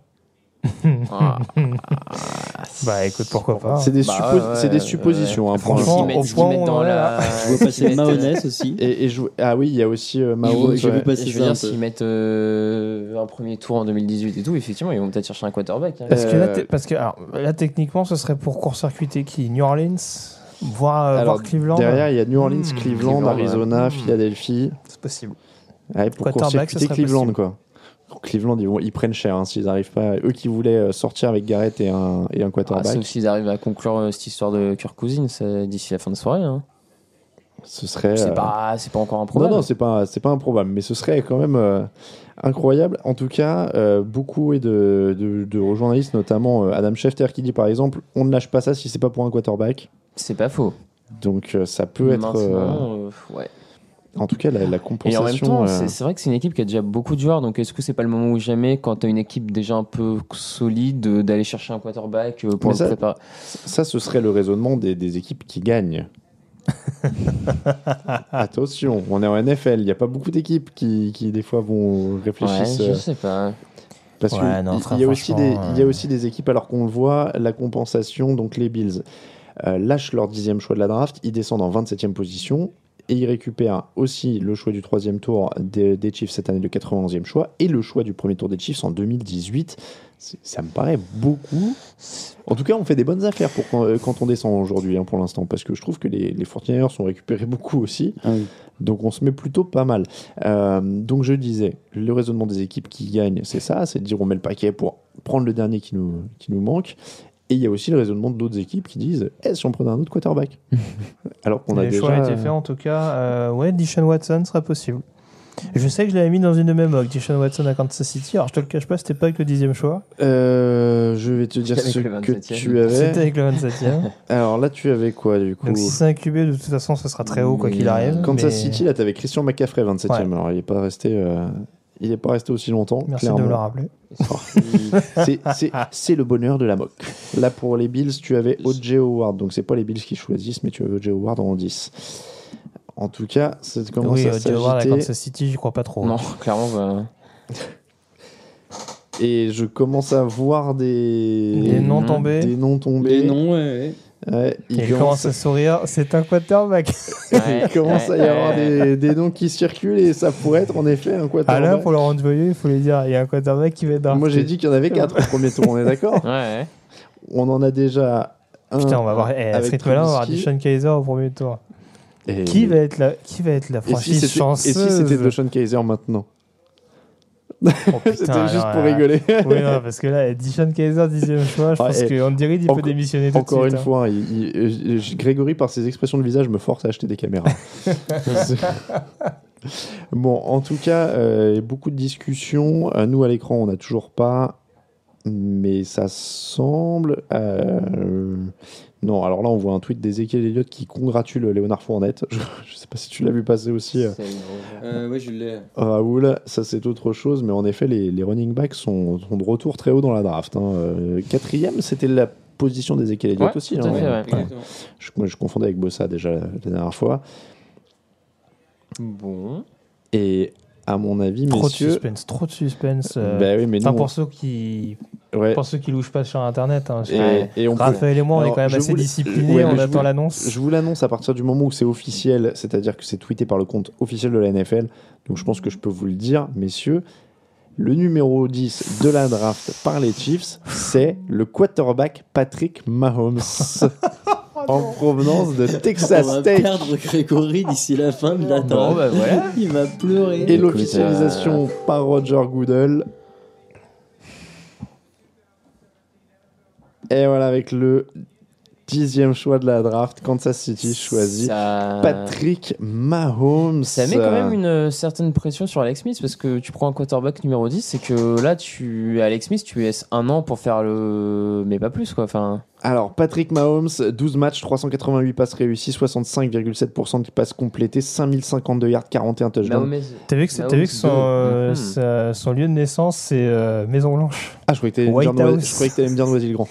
Bah écoute, pourquoi pas. C'est des, suppositions. Franchement, au point où on est là. Je vois passer Mahonès aussi. Ah oui, il y a aussi Mahonès. Je veux passer je veux dire, s'ils mettent un premier tour en 2018 et tout, effectivement, ils vont peut-être chercher un quarterback. Hein. Parce que alors, là, techniquement, ce serait pour court-circuiter qui? New Orleans, voir Cleveland. Derrière, il y a New Orleans, Cleveland, Arizona, Philadelphie. C'est possible. Ouais, pour court-circuiter Cleveland, quoi. Cleveland, ils prennent cher hein, s'ils n'arrivent pas. Eux qui voulaient sortir avec Garrett et un quarterback. Sauf s'ils arrivent à conclure cette histoire de Kirk Cousins d'ici la fin de soirée. Hein. Ce serait. C'est pas encore improbable. Non, c'est pas improbable, mais ce serait quand même incroyable. En tout cas, beaucoup de journalistes, notamment Adam Schefter, qui dit par exemple, on ne lâche pas ça si c'est pas pour un quarterback. C'est pas faux. Donc ça peut être. Ouais. En tout cas, la compensation... Et en même temps, c'est vrai que c'est une équipe qui a déjà beaucoup de joueurs, donc est-ce que c'est pas le moment ou jamais, quand tu as une équipe déjà un peu solide, d'aller chercher un quarterback pour le préparer? Ça, ce serait le raisonnement des équipes qui gagnent. Attention, on est en NFL, il n'y a pas beaucoup d'équipes qui des fois vont réfléchir. Ouais, je sais pas. Parce qu'il y a aussi des équipes, alors qu'on le voit, la compensation, donc les Bills lâchent leur 10e choix de la draft, ils descendent en 27e position, et ils récupèrent aussi le choix du 3e tour des Chiefs cette année, le 91e choix, et le choix du premier tour des Chiefs en 2018. Ça me paraît beaucoup. En tout cas, on fait des bonnes affaires quand on descend aujourd'hui, hein, pour l'instant, parce que je trouve que les 49ers ont récupéré beaucoup aussi. Ah oui. Donc on se met plutôt pas mal. Donc je disais, le raisonnement des équipes qui gagnent, c'est ça, c'est de dire on met le paquet pour prendre le dernier qui nous manque. Et il y a aussi le raisonnement d'autres équipes qui disent si on prenait un autre quarterback. Alors qu'on a déjà... Le choix a été fait en tout cas. Deshaun Watson serait possible. Je sais que je l'avais mis dans une de mes mocks, Deshaun Watson à Kansas City. Alors je te le cache pas, c'était pas avec le 10e choix. Je vais te dire ce que tu avais. C'était avec le 27e. Alors là, tu avais quoi du coup? Donc si c'est un QB, de toute façon, ce sera très haut quoi qu'il arrive. Kansas City, là, t'avais Christian McCaffrey 27e. Ouais. Alors il n'est pas resté. Il n'est pas resté aussi longtemps. Merci clairement. de me le rappeler. C'est le bonheur de la moque. Là, pour les Bills, tu avais O.J. Howard. Donc, c'est pas les Bills qui choisissent, mais tu avais O.J. Howard en 10. En tout cas, c'est comment ça s'agiter. O.J. Howard à Kansas City, j'y crois pas trop. Non, clairement. Et je commence à voir des noms tombés. Des noms tombés. Des noms, ouais. Ouais, il commence à sourire, c'est un quarterback. Il commence à y avoir des noms qui circulent et ça pourrait être en effet un quarterback. Là, pour le rendre joyeux, il faut lui dire il y a un quarterback qui va être drafté. Moi j'ai dit qu'il y en avait 4 au premier tour, on est d'accord? Ouais. On en a déjà un. Putain, on va voir. À ce rythme-là, on va avoir Deshaun Kaiser au premier tour. Qui va être la franchise chanceuse? Et si c'était DeShone Kaiser maintenant? Oh, putain, c'était juste pour rigoler. Oui, non, parce que là, DeShone Kaiser, 10e choix, je pense qu'on dirait qu'il peut démissionner tout de suite. Encore une fois, Grégory, par ses expressions de visage, me force à acheter des caméras. Bon, en tout cas, beaucoup de discussions. Nous, à l'écran, on n'a toujours pas. Mais ça semble... Non, alors là, on voit un tweet d'Ezekiel Elliott qui congratule Léonard Fournette. Je ne sais pas si tu l'as vu passer aussi. Oui, je l'ai. Raoul, ça c'est autre chose, mais en effet, les running backs sont de retour très haut dans la draft. 4e, c'était la position d'Ezekiel Elliott aussi. Tout à fait, ouais. Je confondais avec Bossa déjà la dernière fois. Bon. Et à mon avis, messieurs... Trop de suspense. Oui, mais nous, pour ceux qui louchent pas sur Internet. Hein, et Raphaël et moi, on est quand même assez disciplinés, on attend l'annonce. Je vous l'annonce à partir du moment où c'est officiel, c'est-à-dire que c'est tweeté par le compte officiel de la NFL. Donc je pense que je peux vous le dire, messieurs. Le numéro 10 de la draft par les Chiefs, c'est le quarterback Patrick Mahomes. En provenance de Texas State. On va perdre Grégory d'ici la fin de la draft. Voilà. Il va pleurer. Et l'officialisation par Roger Goodell. Et voilà, avec le 10e choix de la draft, Kansas City choisit Patrick Mahomes. Ça met quand même une certaine pression sur Alex Smith, parce que tu prends un quarterback numéro 10, c'est que là, Alex Smith, tu laisses un an pour faire mais pas plus, quoi. Enfin... Alors, Patrick Mahomes, 12 matchs, 388 passes réussies, 65,7% de passes complétées, 5052 yards, 41 touchdowns. T'as vu que son lieu de naissance, c'est Maison Blanche. Ah, je croyais que t'allais me dire Noisy-le-Grand.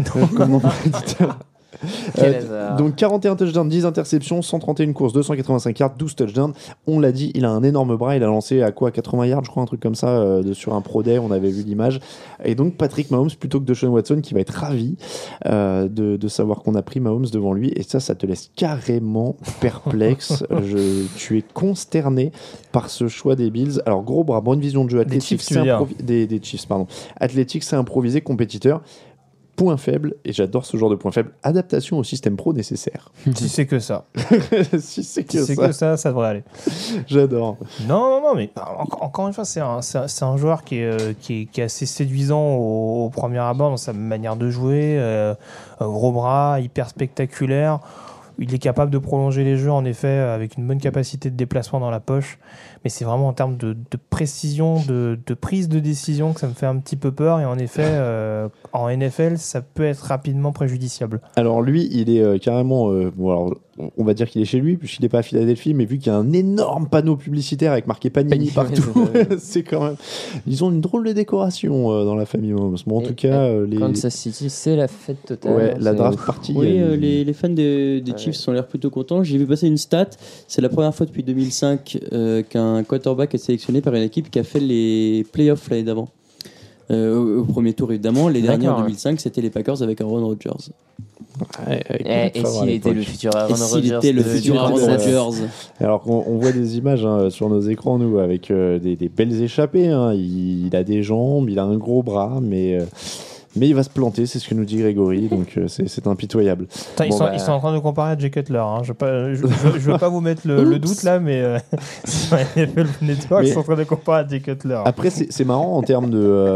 Donc 41 touchdowns, 10 interceptions, 131 courses, 285 yards, 12 touchdowns. On l'a dit, il a un énorme bras, il a lancé à 80 yards, je crois, un truc comme ça, sur un Pro Day, on avait vu l'image. Et donc Patrick Mahomes plutôt que Deshaun Watson, qui va être ravi de savoir qu'on a pris Mahomes devant lui. Et ça te laisse carrément perplexe. Tu es consterné par ce choix des Bills. Alors gros bras, bonne vision de jeu, athlétique, des Chiefs, pardon. Athlétique, c'est improvisé, compétiteur. Point faible, et j'adore ce genre de point faible, adaptation au système pro nécessaire. Si c'est que ça. si c'est que ça devrait aller. J'adore. Non, mais encore une fois, c'est un joueur qui est assez séduisant au premier abord dans sa manière de jouer, gros bras, hyper spectaculaire. Il est capable de prolonger les jeux, en effet, avec une bonne capacité de déplacement dans la poche. Mais c'est vraiment en termes de précision, de prise de décision que ça me fait un petit peu peur. Et en effet, en NFL, ça peut être rapidement préjudiciable. Alors lui, il est carrément... alors, on va dire qu'il est chez lui, puisqu'il n'est pas à Philadelphie, mais vu qu'il y a un énorme panneau publicitaire avec marqué Panini partout, c'est quand même... Ils ont une drôle de décoration dans la famille Mahomes. Bon, en tout cas... Kansas City, c'est la fête totale. Ouais, la draft party. Oui, les fans des Chiefs ont l'air plutôt contents. J'ai vu passer une stat. C'est la première fois depuis 2005 qu'un quarterback est sélectionné par une équipe qui a fait les playoffs l'année d'avant. Au premier tour, évidemment. Les derniers en 2005, c'était les Packers avec Aaron Rodgers. Et s'il était le futur Aaron Rodgers. Alors qu'on voit des images sur nos écrans, nous, avec des belles échappées. Il a des jambes, il a un gros bras, mais il va se planter, c'est ce que nous dit Grégory, donc c'est impitoyable. Ils sont en train de comparer à Jay Cutler. Hein. Je veux pas vous mettre le doute là, mais ils sont en train de comparer à Jay Cutler. Après, c'est marrant en termes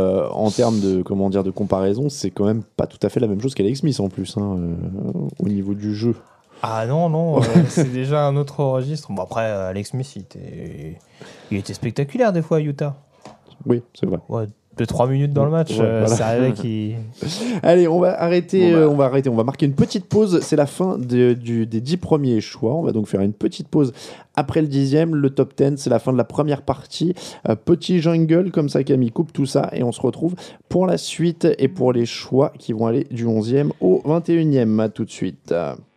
de comment dire, de comparaison, c'est quand même pas tout à fait la même chose qu'Alex Smith en plus, au niveau du jeu. Ah non, c'est déjà un autre registre. Bon, après, Alex Smith, il était spectaculaire des fois à Utah. Oui, c'est vrai. Ouais, 2-3 minutes dans le match, ça arrivait qu'il... Allez, on va arrêter, on va marquer une petite pause. C'est la fin des 10 premiers choix. On va donc faire une petite pause après le 10e. Le top 10, c'est la fin de la première partie. Petit jungle comme ça, Camille coupe tout ça et on se retrouve pour la suite et pour les choix qui vont aller du 11e au 21e. À tout de suite.